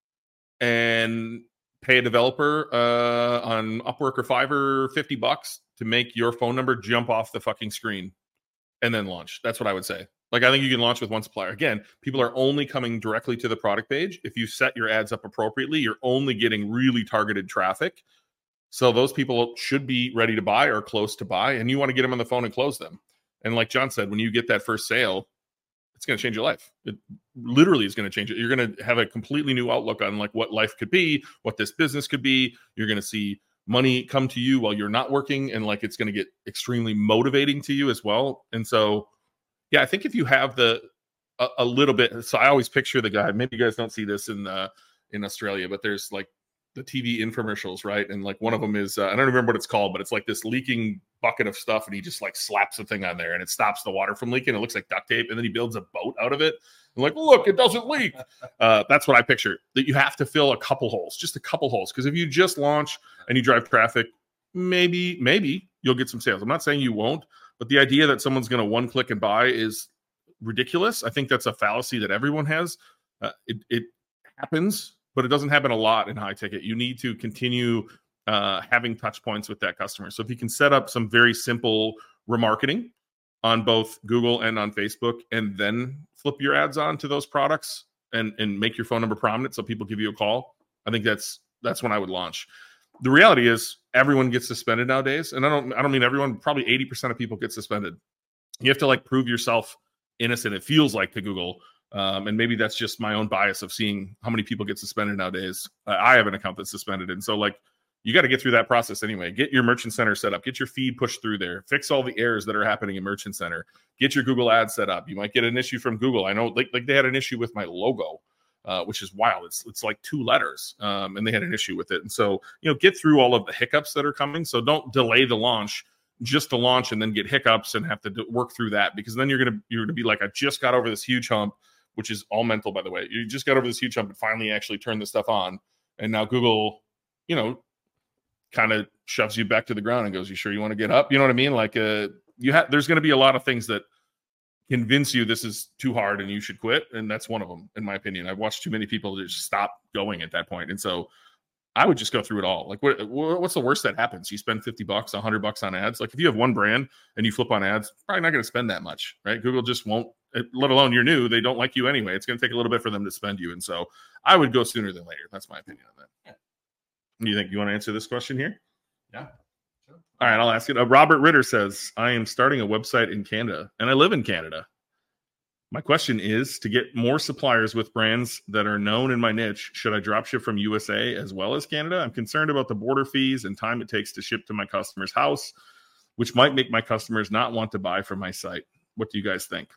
and pay a developer uh, on Upwork or Fiverr fifty bucks to make your phone number jump off the fucking screen and then launch. That's what I would say. Like, I think you can launch with one supplier. Again, people are only coming directly to the product page. If you set your ads up appropriately, you're only getting really targeted traffic. So those people should be ready to buy or close to buy, and you want to get them on the phone and close them. And like John said, when you get that first sale, it's going to change your life. It literally is going to change it. You're going to have a completely new outlook on like what life could be, what this business could be. You're going to see money come to you while you're not working, and like it's going to get extremely motivating to you as well. And so, yeah, I think if you have the a, a little bit, so I always picture the guy. Maybe you guys don't see this in uh, in Australia, but there's like the T V infomercials, right? And like one of them is uh, I don't remember what it's called, but it's like this leaking bucket of stuff, and he just like slaps the thing on there, and it stops the water from leaking. It looks like duct tape, and then he builds a boat out of it. And like, look, it doesn't leak. Uh, that's what I picture. That you have to fill a couple holes, just a couple holes, because if you just launch and you drive traffic, maybe maybe you'll get some sales. I'm not saying you won't, but the idea that someone's going to one click and buy is ridiculous. I think that's a fallacy that everyone has. Uh, it, it happens, but it doesn't happen a lot in high ticket. You need to continue uh, having touch points with that customer. So if you can set up some very simple remarketing on both Google and on Facebook, and then flip your ads on to those products and, and make your phone number prominent so people give you a call, I think that's that's when I would launch. The reality is everyone gets suspended nowadays. And I don't I don't mean everyone, probably eighty percent of people get suspended. You have to like prove yourself innocent, it feels like, to Google. Um, and maybe that's just my own bias of seeing how many people get suspended nowadays. Uh, I have an account that's suspended. And so like, you got to get through that process anyway. Get your Merchant Center set up. Get your feed pushed through there. Fix all the errors that are happening in Merchant Center. Get your Google ads set up. You might get an issue from Google. I know like, like they had an issue with my logo, uh, which is wild. It's it's like two letters, um, and they had an issue with it. And so, you know, get through all of the hiccups that are coming. So don't delay the launch just to launch and then get hiccups and have to do, work through that, because then you're gonna you're gonna be like, I just got over this huge hump, which is all mental, by the way. You just got over this huge hump and finally actually turned this stuff on, and now Google, you know, kind of shoves you back to the ground and goes, you sure you want to get up? You know what I mean? Like, uh, you have, there's going to be a lot of things that convince you this is too hard and you should quit. And that's one of them, in my opinion. I've watched too many people just stop going at that point. And so I would just go through it all. Like, what, what's the worst that happens? You spend fifty bucks, a hundred bucks on ads. Like, if you have one brand and you flip on ads, probably not going to spend that much, right? Google just won't, let alone you're new. They don't like you anyway. It's going to take a little bit for them to spend you. And so I would go sooner than later. That's my opinion on that. Yeah. Do you think you want to answer this question here? Yeah. Sure. All right, I'll ask it. Uh, Robert Ritter says, I am starting a website in Canada, and I live in Canada. My question is, to get more suppliers with brands that are known in my niche, should I dropship from U S A as well as Canada? I'm concerned about the border fees and time it takes to ship to my customer's house, which might make my customers not want to buy from my site. What do you guys think?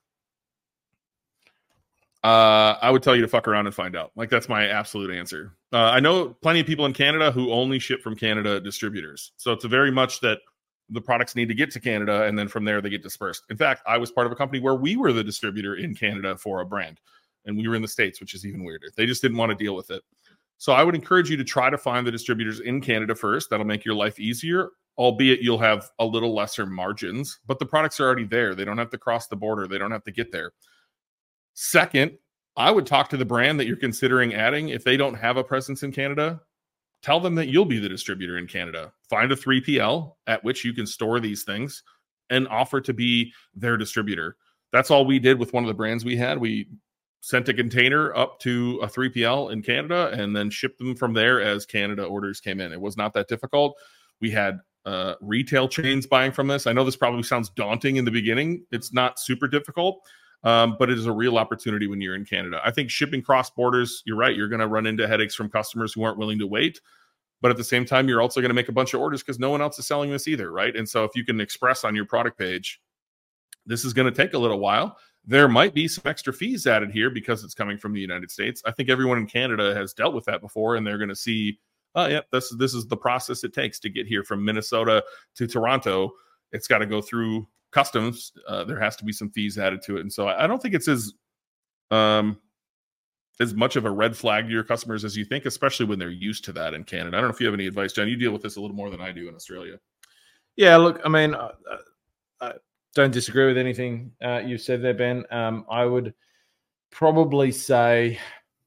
Uh, I would tell you to fuck around and find out. Like, that's my absolute answer. Uh, I know plenty of people in Canada who only ship from Canada distributors. So it's a very much that the products need to get to Canada, and then from there they get dispersed. In fact, I was part of a company where we were the distributor in Canada for a brand, and we were in the States, which is even weirder. They just didn't want to deal with it. So I would encourage you to try to find the distributors in Canada first. That'll make your life easier, albeit you'll have a little lesser margins, but the products are already there. They don't have to cross the border. They don't have to get there. Second, I would talk to the brand that you're considering adding. If they don't have a presence in Canada, tell them that you'll be the distributor in Canada. Find a three P L at which you can store these things and offer to be their distributor. That's all we did with one of the brands we had. We sent a container up to a three P L in Canada and then shipped them from there as Canada orders came in. It was not that difficult. We had uh, retail chains buying from this. I know this probably sounds daunting in the beginning. It's not super difficult, um, but it is a real opportunity when you're in Canada. I think shipping cross borders, you're right. You're going to run into headaches from customers who aren't willing to wait. But at the same time, you're also going to make a bunch of orders because no one else is selling this either, right? And so if you can express on your product page, this is going to take a little while. There might be some extra fees added here because it's coming from the United States. I think everyone in Canada has dealt with that before, and they're going to see, oh, yeah, this, this is the process it takes to get here from Minnesota to Toronto. It's got to go through customs. Uh, there has to be some fees added to it. And so I don't think it's as um, as much of a red flag to your customers as you think, especially when they're used to that in Canada. I don't know if you have any advice, John. You deal with this a little more than I do in Australia. Yeah, look, I mean, uh, I don't disagree with anything uh, you've said there, Ben. Um, I would probably say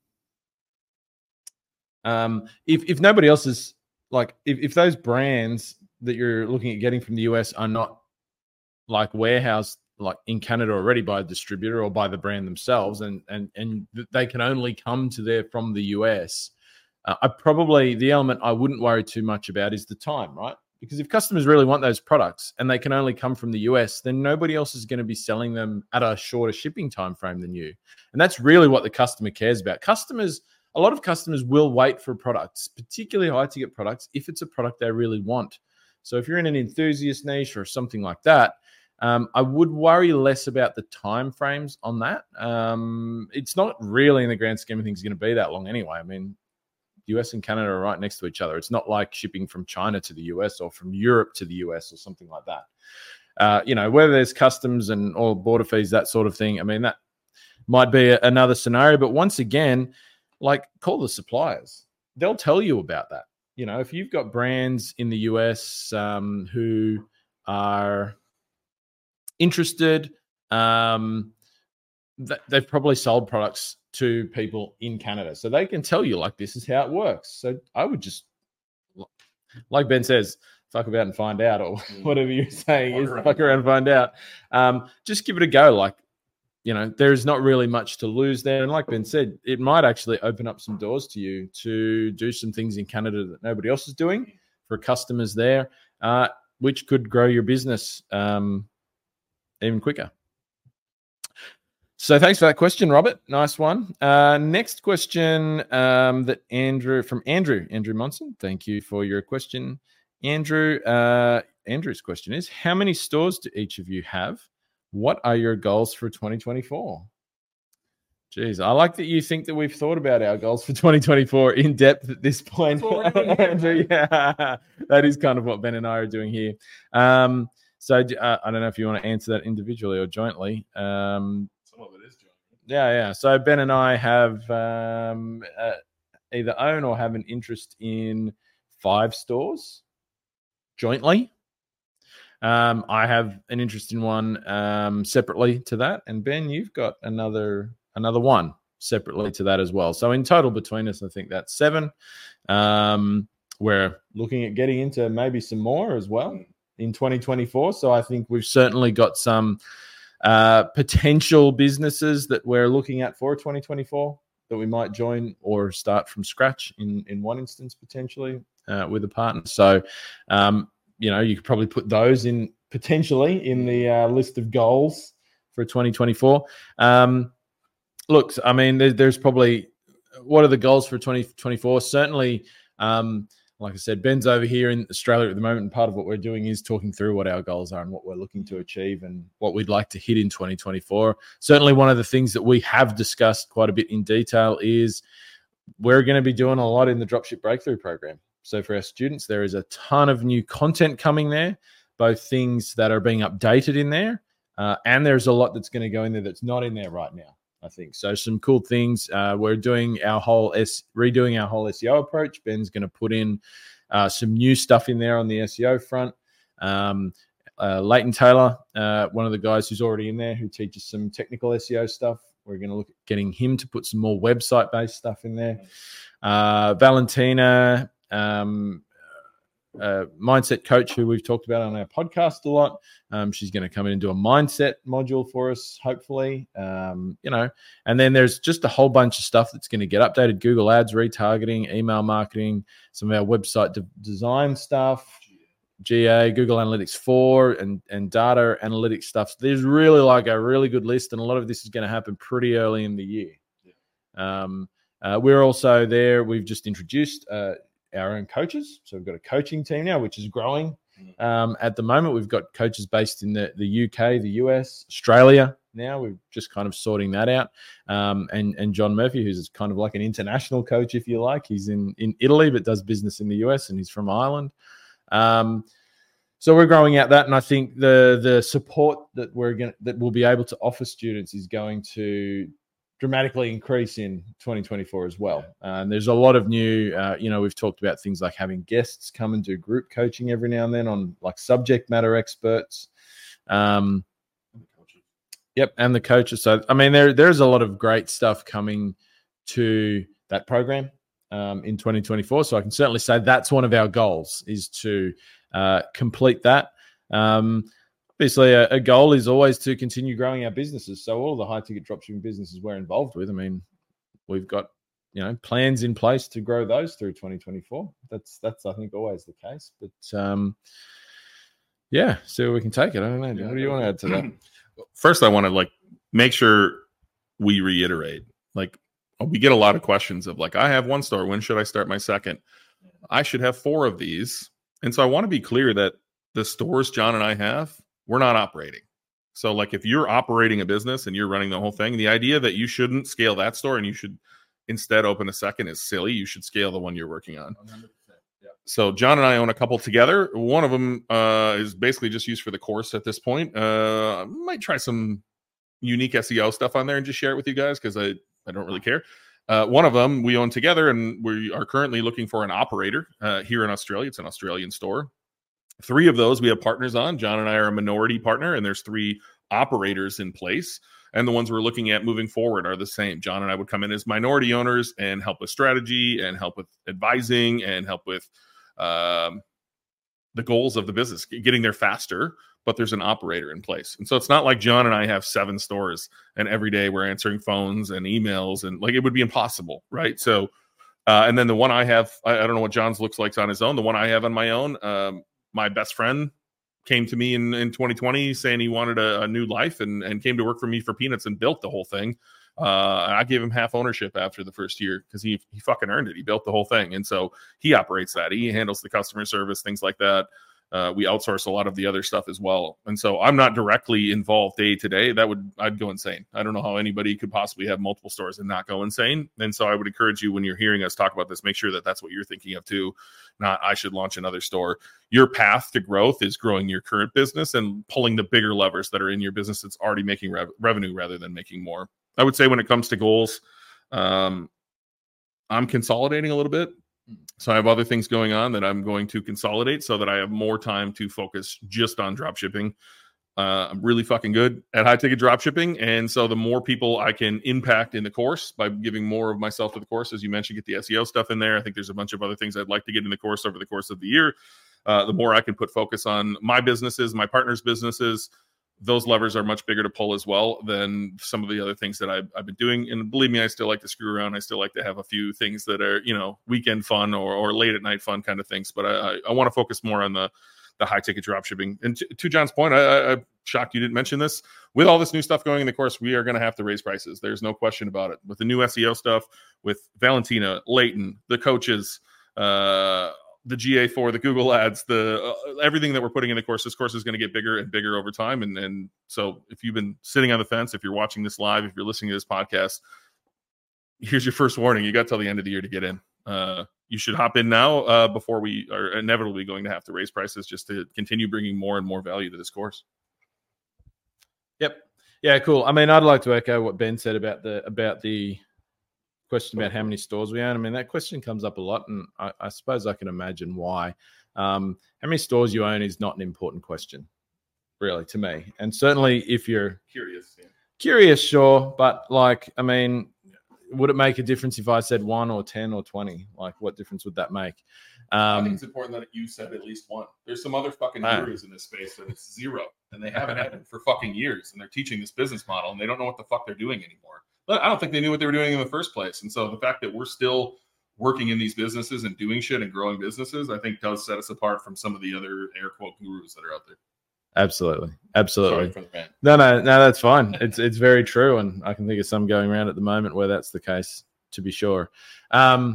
um, if if nobody else is like, if, if those brands that you're looking at getting from the U S are not like warehoused like in Canada already by a distributor or by the brand themselves, and and and they can only come to there from the U S, uh, I probably, the element I wouldn't worry too much about is the time, right? Because if customers really want those products and they can only come from the U S, then nobody else is going to be selling them at a shorter shipping time frame than you. And that's really what the customer cares about. Customers, a lot of customers will wait for products, particularly high ticket products, if it's a product they really want. So if you're in an enthusiast niche or something like that, um, I would worry less about the time frames on that. Um, it's not really, in the grand scheme of things, going to be that long anyway. I mean, U S and Canada are right next to each other. It's not like shipping from China to the U S or from Europe to the U S or something like that. Uh, you know, whether there's customs and or border fees, that sort of thing, I mean, that might be a, another scenario. But once again, like, call the suppliers. They'll tell you about that. You know, if you've got brands in the U S um, who are interested, um, th- they've probably sold products to people in Canada. So they can tell you, like, this is how it works. So I would just, like Ben says, fuck about and find out, or whatever you're saying fuck is around. fuck around and find out. Um, just give it a go. Like, you know, there's not really much to lose there. And like Ben said, it might actually open up some doors to you to do some things in Canada that nobody else is doing for customers there, uh, which could grow your business um, even quicker. So thanks for that question, Robert. Nice one. Uh, next question um, that Andrew from Andrew, Andrew Monson. Thank you for your question, Andrew. Uh, Andrew's question is, how many stores do each of you have? What are your goals for twenty twenty-four? Geez, I like that you think that we've thought about our goals for twenty twenty-four in depth at this point. Andrew, yeah, that is kind of what Ben and I are doing here. Um, so uh, I don't know if you want to answer that individually or jointly. Um, Some of it is joint. Yeah, yeah. So Ben and I have um, uh, either own or have an interest in five stores jointly. Um, I have an interest in one um, separately to that, and Ben, you've got another another one separately to that as well. So in total between us, I think that's seven. Um, we're looking at getting into maybe some more as well in twenty twenty-four. So I think we've certainly got some uh, potential businesses that we're looking at for twenty twenty-four that we might join or start from scratch in in one instance potentially uh, with a partner. So. Um, You know, you could probably put those in potentially in the uh, list of goals for twenty twenty-four. Um, look, I mean, there, there's probably, what are the goals for twenty twenty-four? Certainly, um, like I said, Ben's over here in Australia at the moment, and part of what we're doing is talking through what our goals are and what we're looking to achieve and what we'd like to hit in twenty twenty-four. Certainly, one of the things that we have discussed quite a bit in detail is we're going to be doing a lot in the Dropship Breakthrough program. So for our students, there is a ton of new content coming there. both things that are being updated in there, uh, and there's a lot that's going to go in there that's not in there right now, I think. So some cool things. Uh, we're doing our whole S, redoing our whole S E O approach. Ben's going to put in uh, some new stuff in there on the S E O front. Um, uh, Leighton Taylor, uh, one of the guys who's already in there, who teaches some technical S E O stuff. We're going to look at getting him to put some more website-based stuff in there. Uh, Valentina, um, uh, mindset coach, who we've talked about on our podcast a lot. Um, she's going to come in and do a mindset module for us, hopefully. Um, you know, and then there's just a whole bunch of stuff that's going to get updated: Google Ads, retargeting, email marketing, some of our website de- design stuff, G A, Google Analytics four, and and data analytics stuff. So there's really like a really good list, and a lot of this is going to happen pretty early in the year. Yeah. Um, uh, we're also there. We've just introduced uh, our own coaches. So we've got a coaching team now, which is growing. Um, at the moment, we've got coaches based in the, the U K, the U S, Australia. Now we're just kind of sorting that out. Um, and, and John Murphy, who's kind of like an international coach, if you like. He's in, in Italy, but does business in the U S, and he's from Ireland. Um, so we're growing out that, and I think the the support that we're going that we'll be able to offer students is going to dramatically increase in twenty twenty-four as well. And um, there's a lot of new, uh, you know, we've talked about things like having guests come and do group coaching every now and then on like subject matter experts. Um, yep, and the coaches. So I mean, there there's a lot of great stuff coming to that program um, in twenty twenty-four. So I can certainly say that's one of our goals, is to uh, complete that. Um, Obviously, a, a goal is always to continue growing our businesses. So all the high-ticket dropshipping businesses we're involved with, I mean, we've got, you know, plans in place to grow those through twenty twenty-four. That's, that's I think, always the case. But, um, yeah, so we can take it. I don't know. Yeah, what do you want to add to that? First, I want to, like, make sure we reiterate. Like, we get a lot of questions of, like, I have one store. When should I start my second? I should have four of these. And so I want to be clear that the stores John and I have, we're not operating. So like if you're operating a business and you're running the whole thing, the idea that you shouldn't scale that store and you should instead open a second is silly. You should scale the one you're working on. one hundred percent. Yeah. So John and I own a couple together. One of them uh, is basically just used for the course at this point. Uh, I might try some unique S E O stuff on there and just share it with you guys because I, I don't really care. Uh, one of them we own together, and we are currently looking for an operator uh, here in Australia. It's an Australian store. Three of those we have partners on. John and I are a minority partner, and there's three operators in place. And the ones we're looking at moving forward are the same. John and I would come in as minority owners and help with strategy and help with advising and help with um, the goals of the business, getting there faster, but there's an operator in place. And so it's not like John and I have seven stores and every day we're answering phones and emails, and like it would be impossible, right? So, uh, and then the one I have, I, I don't know what John's looks like on his own. The one I have on my own, um, my best friend came to me in, in twenty twenty saying he wanted a, a new life and, and came to work for me for peanuts and built the whole thing. Uh, I gave him half ownership after the first year because he he fucking earned it. He built the whole thing. And so he operates that. He handles the customer service, things like that. Uh, we outsource a lot of the other stuff as well. And so I'm not directly involved day to day. That would, I'd go insane. I don't know how anybody could possibly have multiple stores and not go insane. And so I would encourage you, when you're hearing us talk about this, make sure that that's what you're thinking of too. Not, I should launch another store. Your path to growth is growing your current business and pulling the bigger levers that are in your business that's already making rev- revenue rather than making more. I would say when it comes to goals, um, I'm consolidating a little bit. So I have other things going on that I'm going to consolidate so that I have more time to focus just on drop shipping. Uh, I'm really fucking good at high ticket drop shipping. And so the more people I can impact in the course by giving more of myself to the course, as you mentioned, get the S E O stuff in there. I think there's a bunch of other things I'd like to get in the course over the course of the year. Uh, the more I can put focus on my businesses, my partners' businesses, those levers are much bigger to pull as well than some of the other things that I've, I've been doing. And believe me, I still like to screw around. I still like to have a few things that are, you know, weekend fun or, or late at night fun kind of things. But I, I, I want to focus more on the, the high ticket drop shipping. And to, to John's point, I, I, I'm shocked you didn't mention this. With all this new stuff going in the course, we are going to have to raise prices. There's no question about it. With the new S E O stuff, with Valentina, Leighton, the coaches, uh, the G A four, the Google ads, the uh, everything that we're putting in the course, this course is going to get bigger and bigger over time. And, and so if you've been sitting on the fence, if you're watching this live, if you're listening to this podcast, here's your first warning. You got till the end of the year to get in. Uh, you should hop in now uh, before we are inevitably going to have to raise prices just to continue bringing more and more value to this course. Yep. Yeah, cool. I mean, I'd like to echo what Ben said about the about the question about how many stores we own. I mean, that question comes up a lot, and I, I suppose I can imagine why. Um, how many stores you own is not an important question, really, to me. And certainly if you're Curious. Yeah. curious, sure. But, like, I mean, would it make a difference if I said one or ten or twenty? Like, what difference would that make? Um, I think it's important that you said at least one. There's some other fucking gurus in this space that it's zero, and they haven't had it for fucking years, and they're teaching this business model, and they don't know what the fuck they're doing anymore. But I don't think they knew what they were doing in the first place. And so the fact that we're still working in these businesses and doing shit and growing businesses, I think does set us apart from some of the other air quote gurus that are out there. Absolutely. Absolutely. Sorry for the rant. No, no, no, that's fine. It's it's very true. And I can think of some going around at the moment where that's the case, to be sure. Um,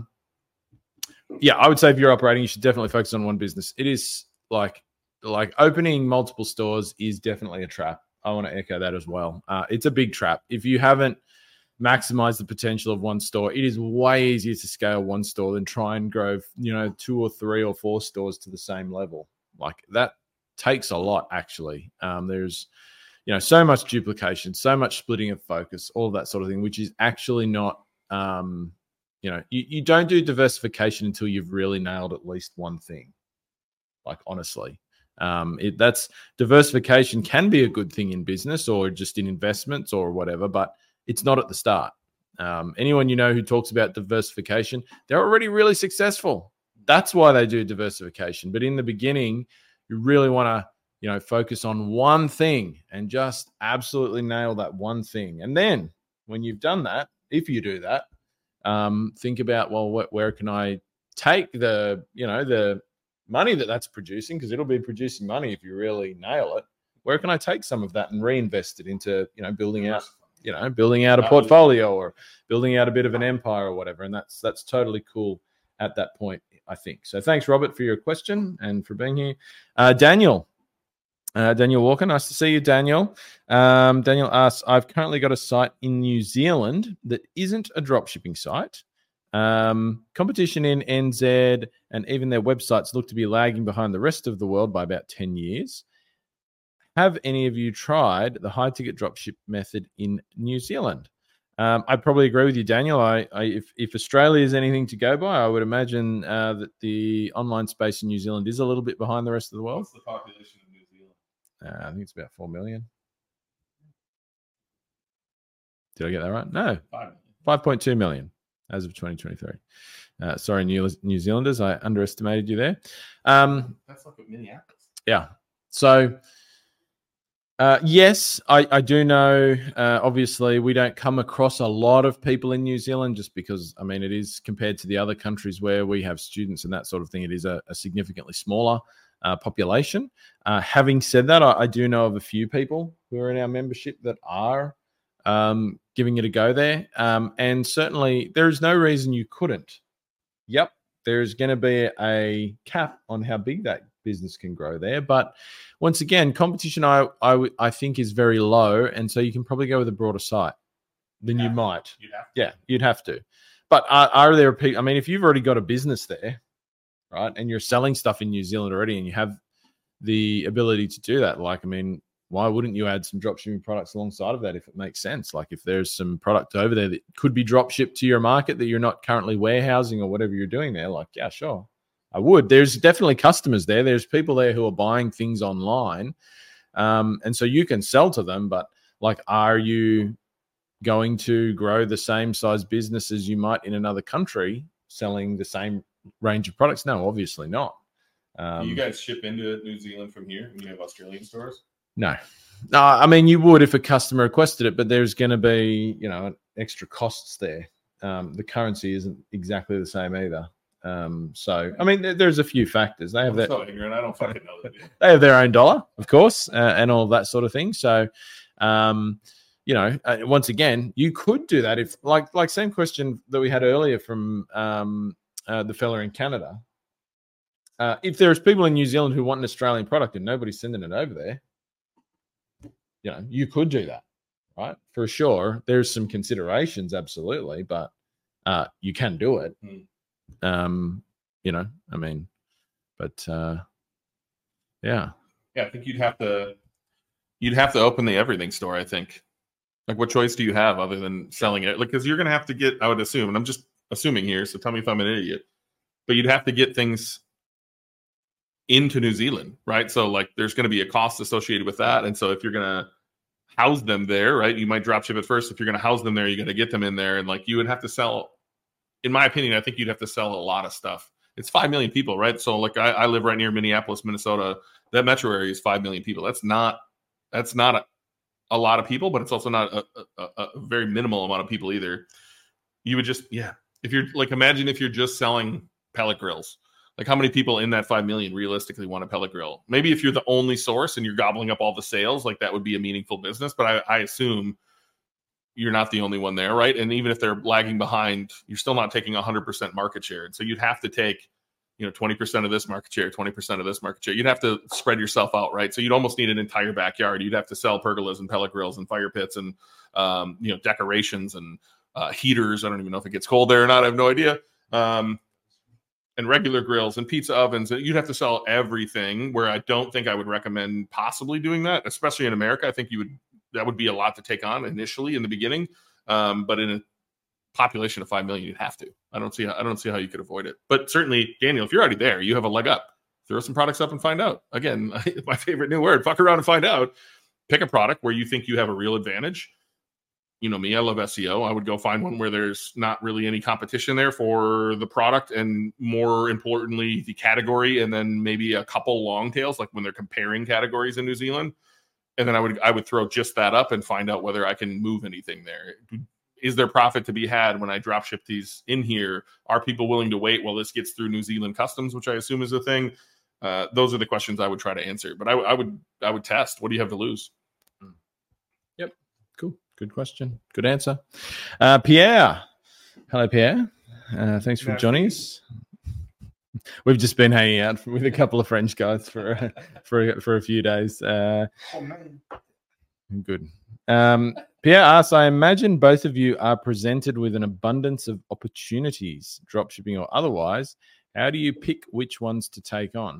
yeah, I would say if you're operating, you should definitely focus on one business. It is like, like opening multiple stores is definitely a trap. I want to echo that as well. Uh, it's a big trap. If you haven't maximized the potential of one store, it is way easier to scale one store than try and grow, you know, two or three or four stores to the same level. Like that takes a lot, actually. Um, there's, you know, so much duplication, so much splitting of focus, all of that sort of thing, which is actually not, um, you know, you, you don't do diversification until you've really nailed at least one thing. Like, honestly, um, it, that's diversification can be a good thing in business or just in investments or whatever, but it's not at the start. Um, anyone you know who talks about diversification, they're already really successful. That's why they do diversification. But in the beginning, you really want to, you know, focus on one thing and just absolutely nail that one thing. And then when you've done that, if you do that, um, think about, well, what, where can I take the, you know, the money that that's producing, because it'll be producing money if you really nail it. Where can I take some of that and reinvest it into, you know, building out, you know, building out a portfolio or building out a bit of an empire or whatever. And that's, that's totally cool at that point, I think. So thanks, Robert, for your question and for being here. Uh, Daniel, uh, Daniel Walker, nice to see you, Daniel. Um, Daniel asks, I've currently got a site in New Zealand that isn't a dropshipping site. Um, competition in N Z and even their websites look to be lagging behind the rest of the world by about ten years. Have any of you tried the high ticket dropship method in New Zealand? Um, I'd probably agree with you, Daniel. I, I if, if Australia is anything to go by, I would imagine uh, that the online space in New Zealand is a little bit behind the rest of the world. What's the population of New Zealand? Uh, I think it's about four million. Did I get that right? No. Five. five point two million as of twenty twenty-three. Uh, sorry, New, New Zealanders, I underestimated you there. Um, That's like a Minneapolis. Yeah. So... Uh, yes, I, I do know. Uh, obviously, we don't come across a lot of people in New Zealand just because, I mean, it is compared to the other countries where we have students and that sort of thing, it is a, a significantly smaller uh, population. Uh, having said that, I, I do know of a few people who are in our membership that are um, giving it a go there. Um, and certainly, there is no reason you couldn't. Yep, there's going to be a cap on how big that business can grow there. But once again, competition I, I I think is very low, and so you can probably go with a broader site than you might. You'd have to. Yeah, you'd have to. But are, are there people? I mean, if you've already got a business there, right, and you're selling stuff in New Zealand already, and you have the ability to do that, like, I mean, why wouldn't you add some dropshipping products alongside of that if it makes sense? Like, if there's some product over there that could be dropshipped to your market that you're not currently warehousing or whatever you're doing there, like, yeah, sure. I would. There's definitely customers there. There's people there who are buying things online. Um, and so you can sell to them, but like, are you going to grow the same size business as you might in another country selling the same range of products? No, obviously not. Um, Do you guys ship into New Zealand from here when you have Australian stores? No. No, I mean, you would if a customer requested it, but there's going to be, you know, extra costs there. Um, the currency isn't exactly the same either. Um, so, I mean, there, there's a few factors. They have I'm that. so ignorant. I don't fucking know that. They have their own dollar, of course, uh, and all of that sort of thing. So, um, you know, uh, once again, you could do that if, like, like same question that we had earlier from um, uh, the fella in Canada. Uh, if there's people in New Zealand who want an Australian product and nobody's sending it over there, you know, you could do that, right? For sure. There's some considerations, absolutely, but uh, you can do it. Hmm. Um, you know, I mean, but uh, yeah, yeah. I think you'd have to you'd have to open the everything store. I think. Like, what choice do you have other than selling it? Like, because you're going to have to get, I would assume, and I'm just assuming here, so tell me if I'm an idiot, but you'd have to get things into New Zealand, right? So, like, there's going to be a cost associated with that. And so, if you're going to house them there, right, you might drop ship it first. If you're going to house them there, you got to get them in there. And, like, you would have to sell, in my opinion, I think you'd have to sell a lot of stuff. It's five million people, right? So, like, I, I live right near Minneapolis, Minnesota. That metro area is five million people. That's not, that's not a, a lot of people, but it's also not a, a, a very minimal amount of people either. You would just, yeah. If you're like, imagine if you're just selling pellet grills, like how many people in that five million realistically want a pellet grill? Maybe if you're the only source and you're gobbling up all the sales, like that would be a meaningful business. But I, I assume you're not the only one there, right? And even if they're lagging behind, you're still not taking one hundred percent market share. And so you'd have to take, you know, twenty percent of this market share, twenty percent of this market share. You'd have to spread yourself out, right? So you'd almost need an entire backyard. You'd have to sell pergolas and pellet grills and fire pits and, um, you know, decorations and uh, heaters. I don't even know if it gets cold there or not. I have no idea. Um, and regular grills and pizza ovens. You'd have to sell everything, where I don't think I would recommend possibly doing that, especially in America. I think you would, that would be a lot to take on initially in the beginning. Um, but in a population of five million, you'd have to. I don't see how, I don't see how you could avoid it. But certainly, Daniel, if you're already there, you have a leg up. Throw some products up and find out. Again, my favorite new word, fuck around and find out. Pick a product where you think you have a real advantage. You know me, I love S E O. I would go find one where there's not really any competition there for the product, and more importantly, the category, and then maybe a couple long tails, like when they're comparing categories in New Zealand. And then I would I would throw just that up and find out whether I can move anything there. Is there profit to be had when I drop ship these in here? Are people willing to wait while this gets through New Zealand customs, which I assume is a thing? Uh, those are the questions I would try to answer. But I, I would I would test. What do you have to lose? Yep. Cool. Good question. Good answer. Uh, Pierre. Hello, Pierre. Uh, thanks for joining us. We've just been hanging out with a couple of French guys for for for a few days. Uh, oh man. Good. Um, Pierre asks, I imagine both of you are presented with an abundance of opportunities, dropshipping or otherwise. How do you pick which ones to take on?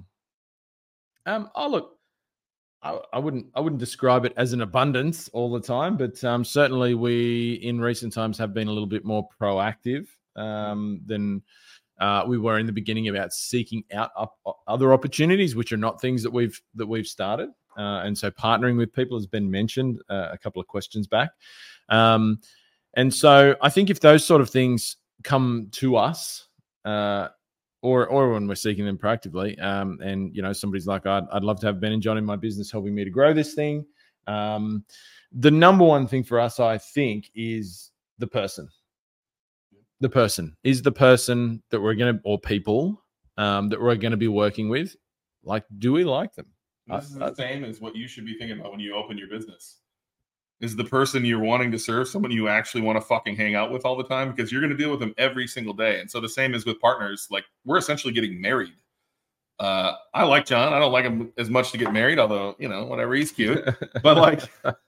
Um, oh look, I, I wouldn't I wouldn't describe it as an abundance all the time, but um, certainly we in recent times have been a little bit more proactive um, than uh, we were in the beginning about seeking out up, other opportunities, which are not things that we've that we've started. Uh, and so partnering with people has been mentioned uh, a couple of questions back. Um, and so I think if those sort of things come to us, uh, or or when we're seeking them proactively, um, and, you know, somebody's like, I'd, I'd love to have Ben and John in my business helping me to grow this thing. Um, the number one thing for us, I think, is the person. The person. Is the person that we're going to, or people um, that we're going to be working with, like, do we like them? This is the same as what you should be thinking about when you open your business. Is the person you're wanting to serve someone you actually want to fucking hang out with all the time? Because you're going to deal with them every single day. And so the same is with partners. Like, we're essentially getting married. Uh, I like John. I don't like him as much to get married, although, you know, whatever, he's cute. But like,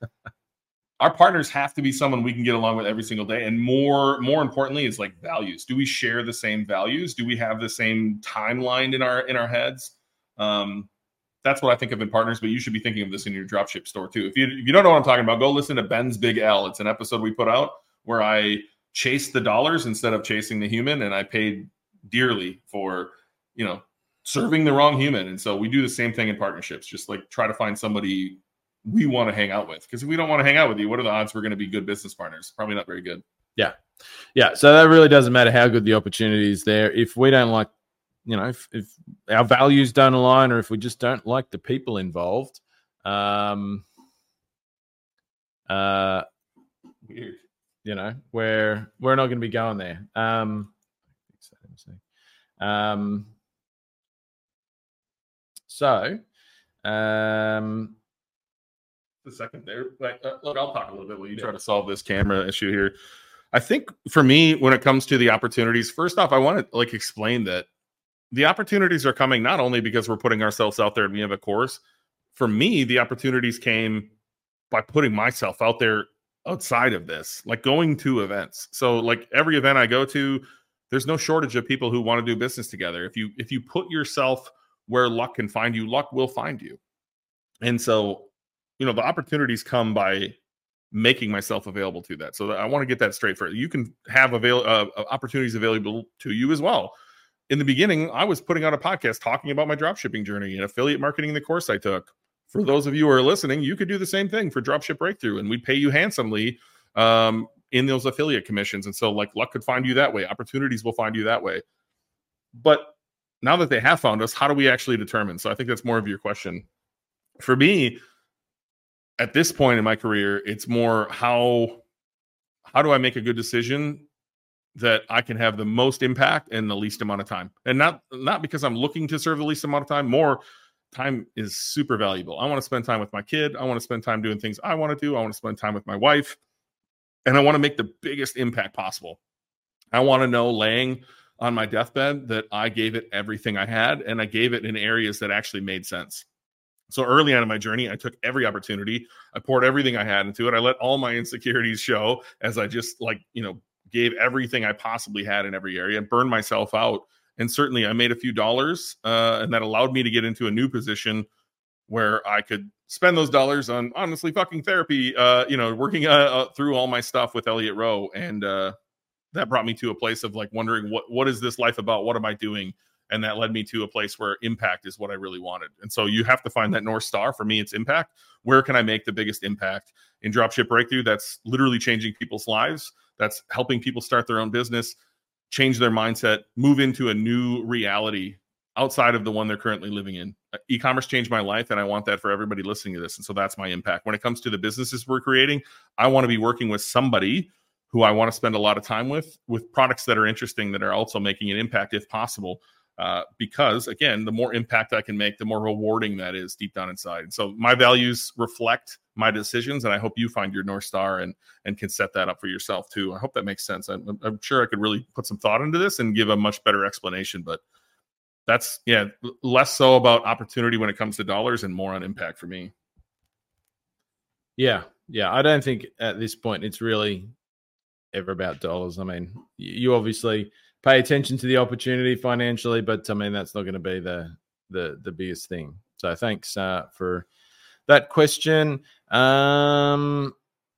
our partners have to be someone we can get along with every single day. And more, more importantly, is like values. Do we share the same values? Do we have the same timeline in our in our heads? Um, That's what I think of in partners, but you should be thinking of this in your dropship store too. If you if you don't know what I'm talking about, go listen to Ben's Big L. It's an episode we put out where I chased the dollars instead of chasing the human, and I paid dearly for, you know, serving the wrong human. And so we do the same thing in partnerships. Just like try to find somebody we want to hang out with. Because if we don't want to hang out with you, what are the odds we're going to be good business partners? Probably not very good. Yeah. Yeah. So that really doesn't matter how good the opportunity is there. If we don't like, you know, if, if our values don't align, or if we just don't like the people involved, um, uh, weird, you know, we're we're not going to be going there. Um, um, so, um, the second there, like, uh, look, I'll talk a little bit while you try to solve this camera issue here. I think for me, when it comes to the opportunities, first off, I want to like explain that the opportunities are coming not only because we're putting ourselves out there and we have a course. For me, the opportunities came by putting myself out there outside of this, like going to events. So like every event I go to, there's no shortage of people who want to do business together. If you if you put yourself where luck can find you, luck will find you. And so, you know, the opportunities come by making myself available to that. So that I want to get that straight for you. You can have avail uh, opportunities available to you as well. In the beginning, I was putting out a podcast talking about my dropshipping journey and affiliate marketing, the course I took. For those of you who are listening, you could do the same thing for Dropship Breakthrough, and we'd pay you handsomely um, in those affiliate commissions. And so, like, luck could find you that way. Opportunities will find you that way. But now that they have found us, how do we actually determine? So I think that's more of your question. For me, at this point in my career, it's more how how do I make a good decision that I can have the most impact in the least amount of time? And not not because I'm looking to serve the least amount of time. More, time is super valuable. I want to spend time with my kid. I want to spend time doing things I want to do. I want to spend time with my wife. And I want to make the biggest impact possible. I want to know, laying on my deathbed, that I gave it everything I had, and I gave it in areas that actually made sense. So early on in my journey, I took every opportunity. I poured everything I had into it. I let all my insecurities show as I just, like, you know, gave everything I possibly had in every area and burned myself out. And certainly I made a few dollars, uh, and that allowed me to get into a new position where I could spend those dollars on, honestly, fucking therapy, uh, you know, working uh, uh, through all my stuff with Elliott Rowe. And uh, that brought me to a place of, like, wondering, what what is this life about? What am I doing? And that led me to a place where impact is what I really wanted. And so you have to find that North Star. For me, it's impact. Where can I make the biggest impact? In Dropship Breakthrough, that's literally changing people's lives. That's helping people start their own business, change their mindset, move into a new reality outside of the one they're currently living in. E-commerce changed my life, and I want that for everybody listening to this. And so that's my impact. When it comes to the businesses we're creating, I want to be working with somebody who I want to spend a lot of time with, with products that are interesting, that are also making an impact if possible. Uh, because, again, the more impact I can make, the more rewarding that is deep down inside. And so my values reflect my decisions, and I hope you find your North Star and and can set that up for yourself too. I hope that makes sense. I'm, I'm sure I could really put some thought into this and give a much better explanation, but that's, yeah, less so about opportunity when it comes to dollars and more on impact for me. Yeah, yeah. I don't think at this point it's really ever about dollars. I mean, you obviously pay attention to the opportunity financially, but I mean, that's not going to be the the the biggest thing. So thanks uh, for that question. Um,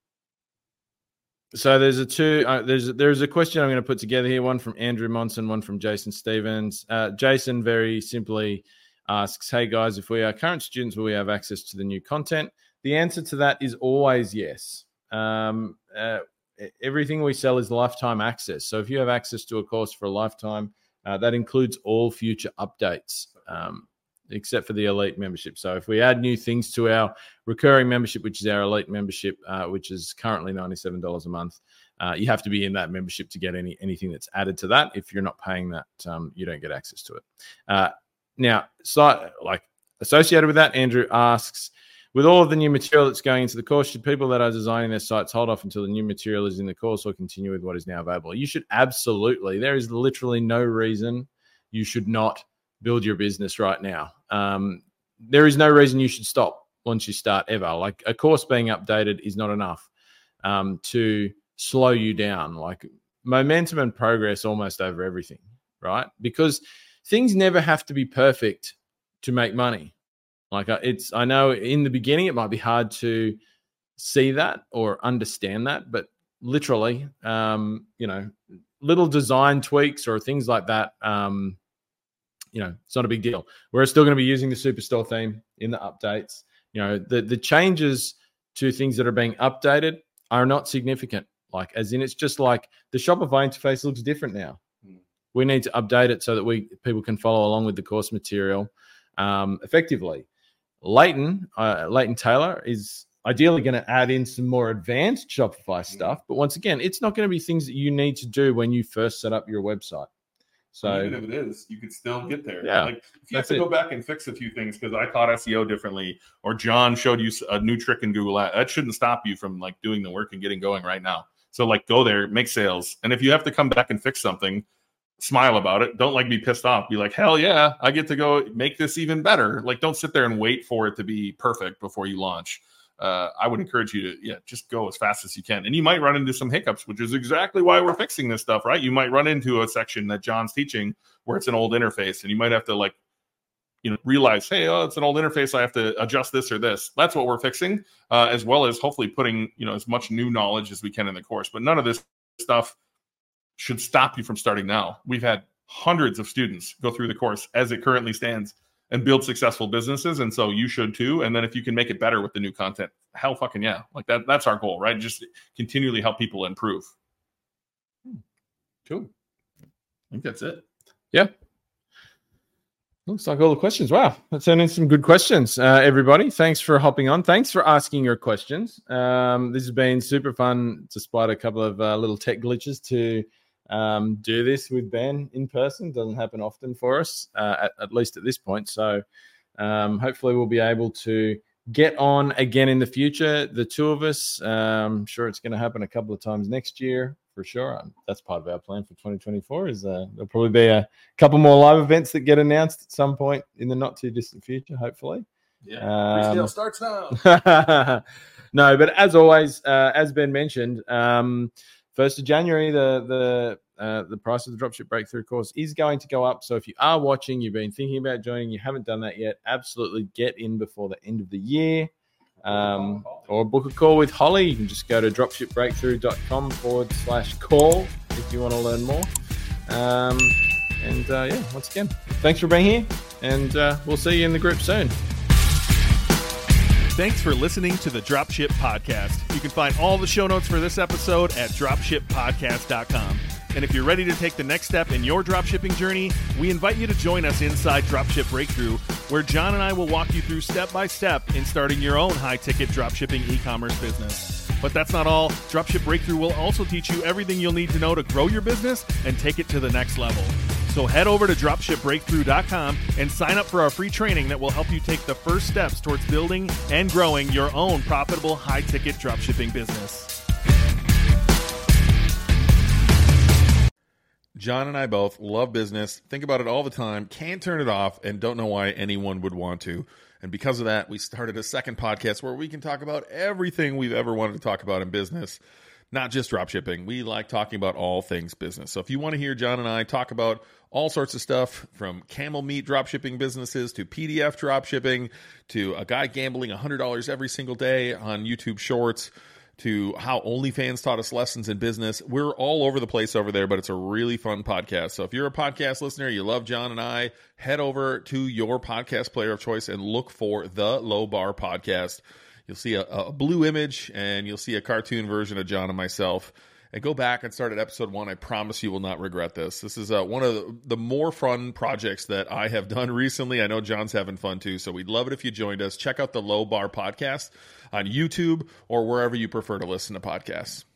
so there's a two. Uh, there's there's a question I'm going to put together here. One from Andrew Monson, one from Jason Stevens. Uh, Jason very simply asks, "Hey guys, if we are current students, will we have access to the new content?" The answer to that is always yes. Um, uh, Everything we sell is lifetime access. So if you have access to a course for a lifetime, uh, that includes all future updates, um, except for the elite membership. So if we add new things to our recurring membership, which is our elite membership, uh, which is currently ninety-seven dollars a month, uh, you have to be in that membership to get any anything that's added to that. If you're not paying that, um, you don't get access to it. Uh, now, so, like associated with that, Andrew asks, with all of the new material that's going into the course, should people that are designing their sites hold off until the new material is in the course or continue with what is now available? You should absolutely. There is literally no reason you should not build your business right now. Um, there is no reason you should stop once you start ever. Like, a course being updated is not enough um, to slow you down. Like, momentum and progress almost over everything, right? Because things never have to be perfect to make money. Like, it's, I know in the beginning it might be hard to see that or understand that, but literally, um, you know, little design tweaks or things like that, um, you know, it's not a big deal. We're still going to be using the Superstore theme in the updates. You know, the the changes to things that are being updated are not significant. Like, as in, it's just like the Shopify interface looks different now. Mm. We need to update it so that we people can follow along with the course material um, effectively. Leighton, uh, Leighton Taylor is ideally going to add in some more advanced Shopify stuff. But once again, it's not going to be things that you need to do when you first set up your website. So even if it is, you could still get there. Yeah, like if you have to it. go back and fix a few things because I taught S E O differently, or John showed you a new trick in Google Ads, that shouldn't stop you from like doing the work and getting going right now. So like go there, make sales. And if you have to come back and fix something, smile about it. Don't like be pissed off. Be like, hell yeah, I get to go make this even better. Like, don't sit there and wait for it to be perfect before you launch. uh, I would encourage you to yeah just go as fast as you can. And you might run into some hiccups, which is exactly why we're fixing this stuff, right? You might run into a section that John's teaching where it's an old interface, and you might have to like you know realize, hey, oh, it's an old interface, I have to adjust this or this. That's what we're fixing, uh, as well as hopefully putting you know as much new knowledge as we can in the course. But none of this stuff should stop you from starting now. We've had hundreds of students go through the course as it currently stands and build successful businesses. And so you should too. And then if you can make it better with the new content, hell fucking yeah. Like that, that's our goal, right? Just continually help people improve. Cool. I think that's it. Yeah. Looks like all the questions. Wow. That's in some good questions. Uh, everybody, thanks for hopping on. Thanks for asking your questions. Um, this has been super fun, despite a couple of uh, little tech glitches, to Um, do this with Ben in person. Doesn't happen often for us, uh, at, at least at this point. So um, hopefully we'll be able to get on again in the future, the two of us. Um, I'm sure it's going to happen a couple of times next year for sure. Um, that's part of our plan for twenty twenty-four. Is uh, there'll probably be a couple more live events that get announced at some point in the not too distant future, hopefully. Yeah, um, resale starts now. No, but as always, uh, as Ben mentioned, um, first of January, the the uh, the price of the Dropship Breakthrough course is going to go up. So if you are watching, you've been thinking about joining, you haven't done that yet, absolutely get in before the end of the year. Um, or book a call with Holly. You can just go to dropshipbreakthrough.com forward slash call if you want to learn more. Um, and uh, yeah, once again, thanks for being here, and uh, we'll see you in the group soon. Thanks for listening to the Dropship Podcast. You can find all the show notes for this episode at dropship podcast dot com. And if you're ready to take the next step in your dropshipping journey, we invite you to join us inside Dropship Breakthrough, where John and I will walk you through step by step in starting your own high-ticket dropshipping e-commerce business. But that's not all. Dropship Breakthrough will also teach you everything you'll need to know to grow your business and take it to the next level. So head over to dropship breakthrough dot com and sign up for our free training that will help you take the first steps towards building and growing your own profitable high-ticket dropshipping business. John and I both love business, think about it all the time, can't turn it off, and don't know why anyone would want to. And because of that, we started a second podcast where we can talk about everything we've ever wanted to talk about in business, not just dropshipping. We like talking about all things business. So if you want to hear John and I talk about all sorts of stuff, from camel meat dropshipping businesses to P D F dropshipping to a guy gambling one hundred dollars every single day on YouTube Shorts, to how OnlyFans taught us lessons in business. We're all over the place over there, but it's a really fun podcast. So if you're a podcast listener, you love John and I, head over to your podcast player of choice and look for the Low Bar Podcast. You'll see a, a blue image, and you'll see a cartoon version of John and myself. And go back and start at episode one. I promise you will not regret this. This is uh, one of the, the more fun projects that I have done recently. I know John's having fun too, so we'd love it if you joined us. Check out the Low Bar Podcast on YouTube or wherever you prefer to listen to podcasts.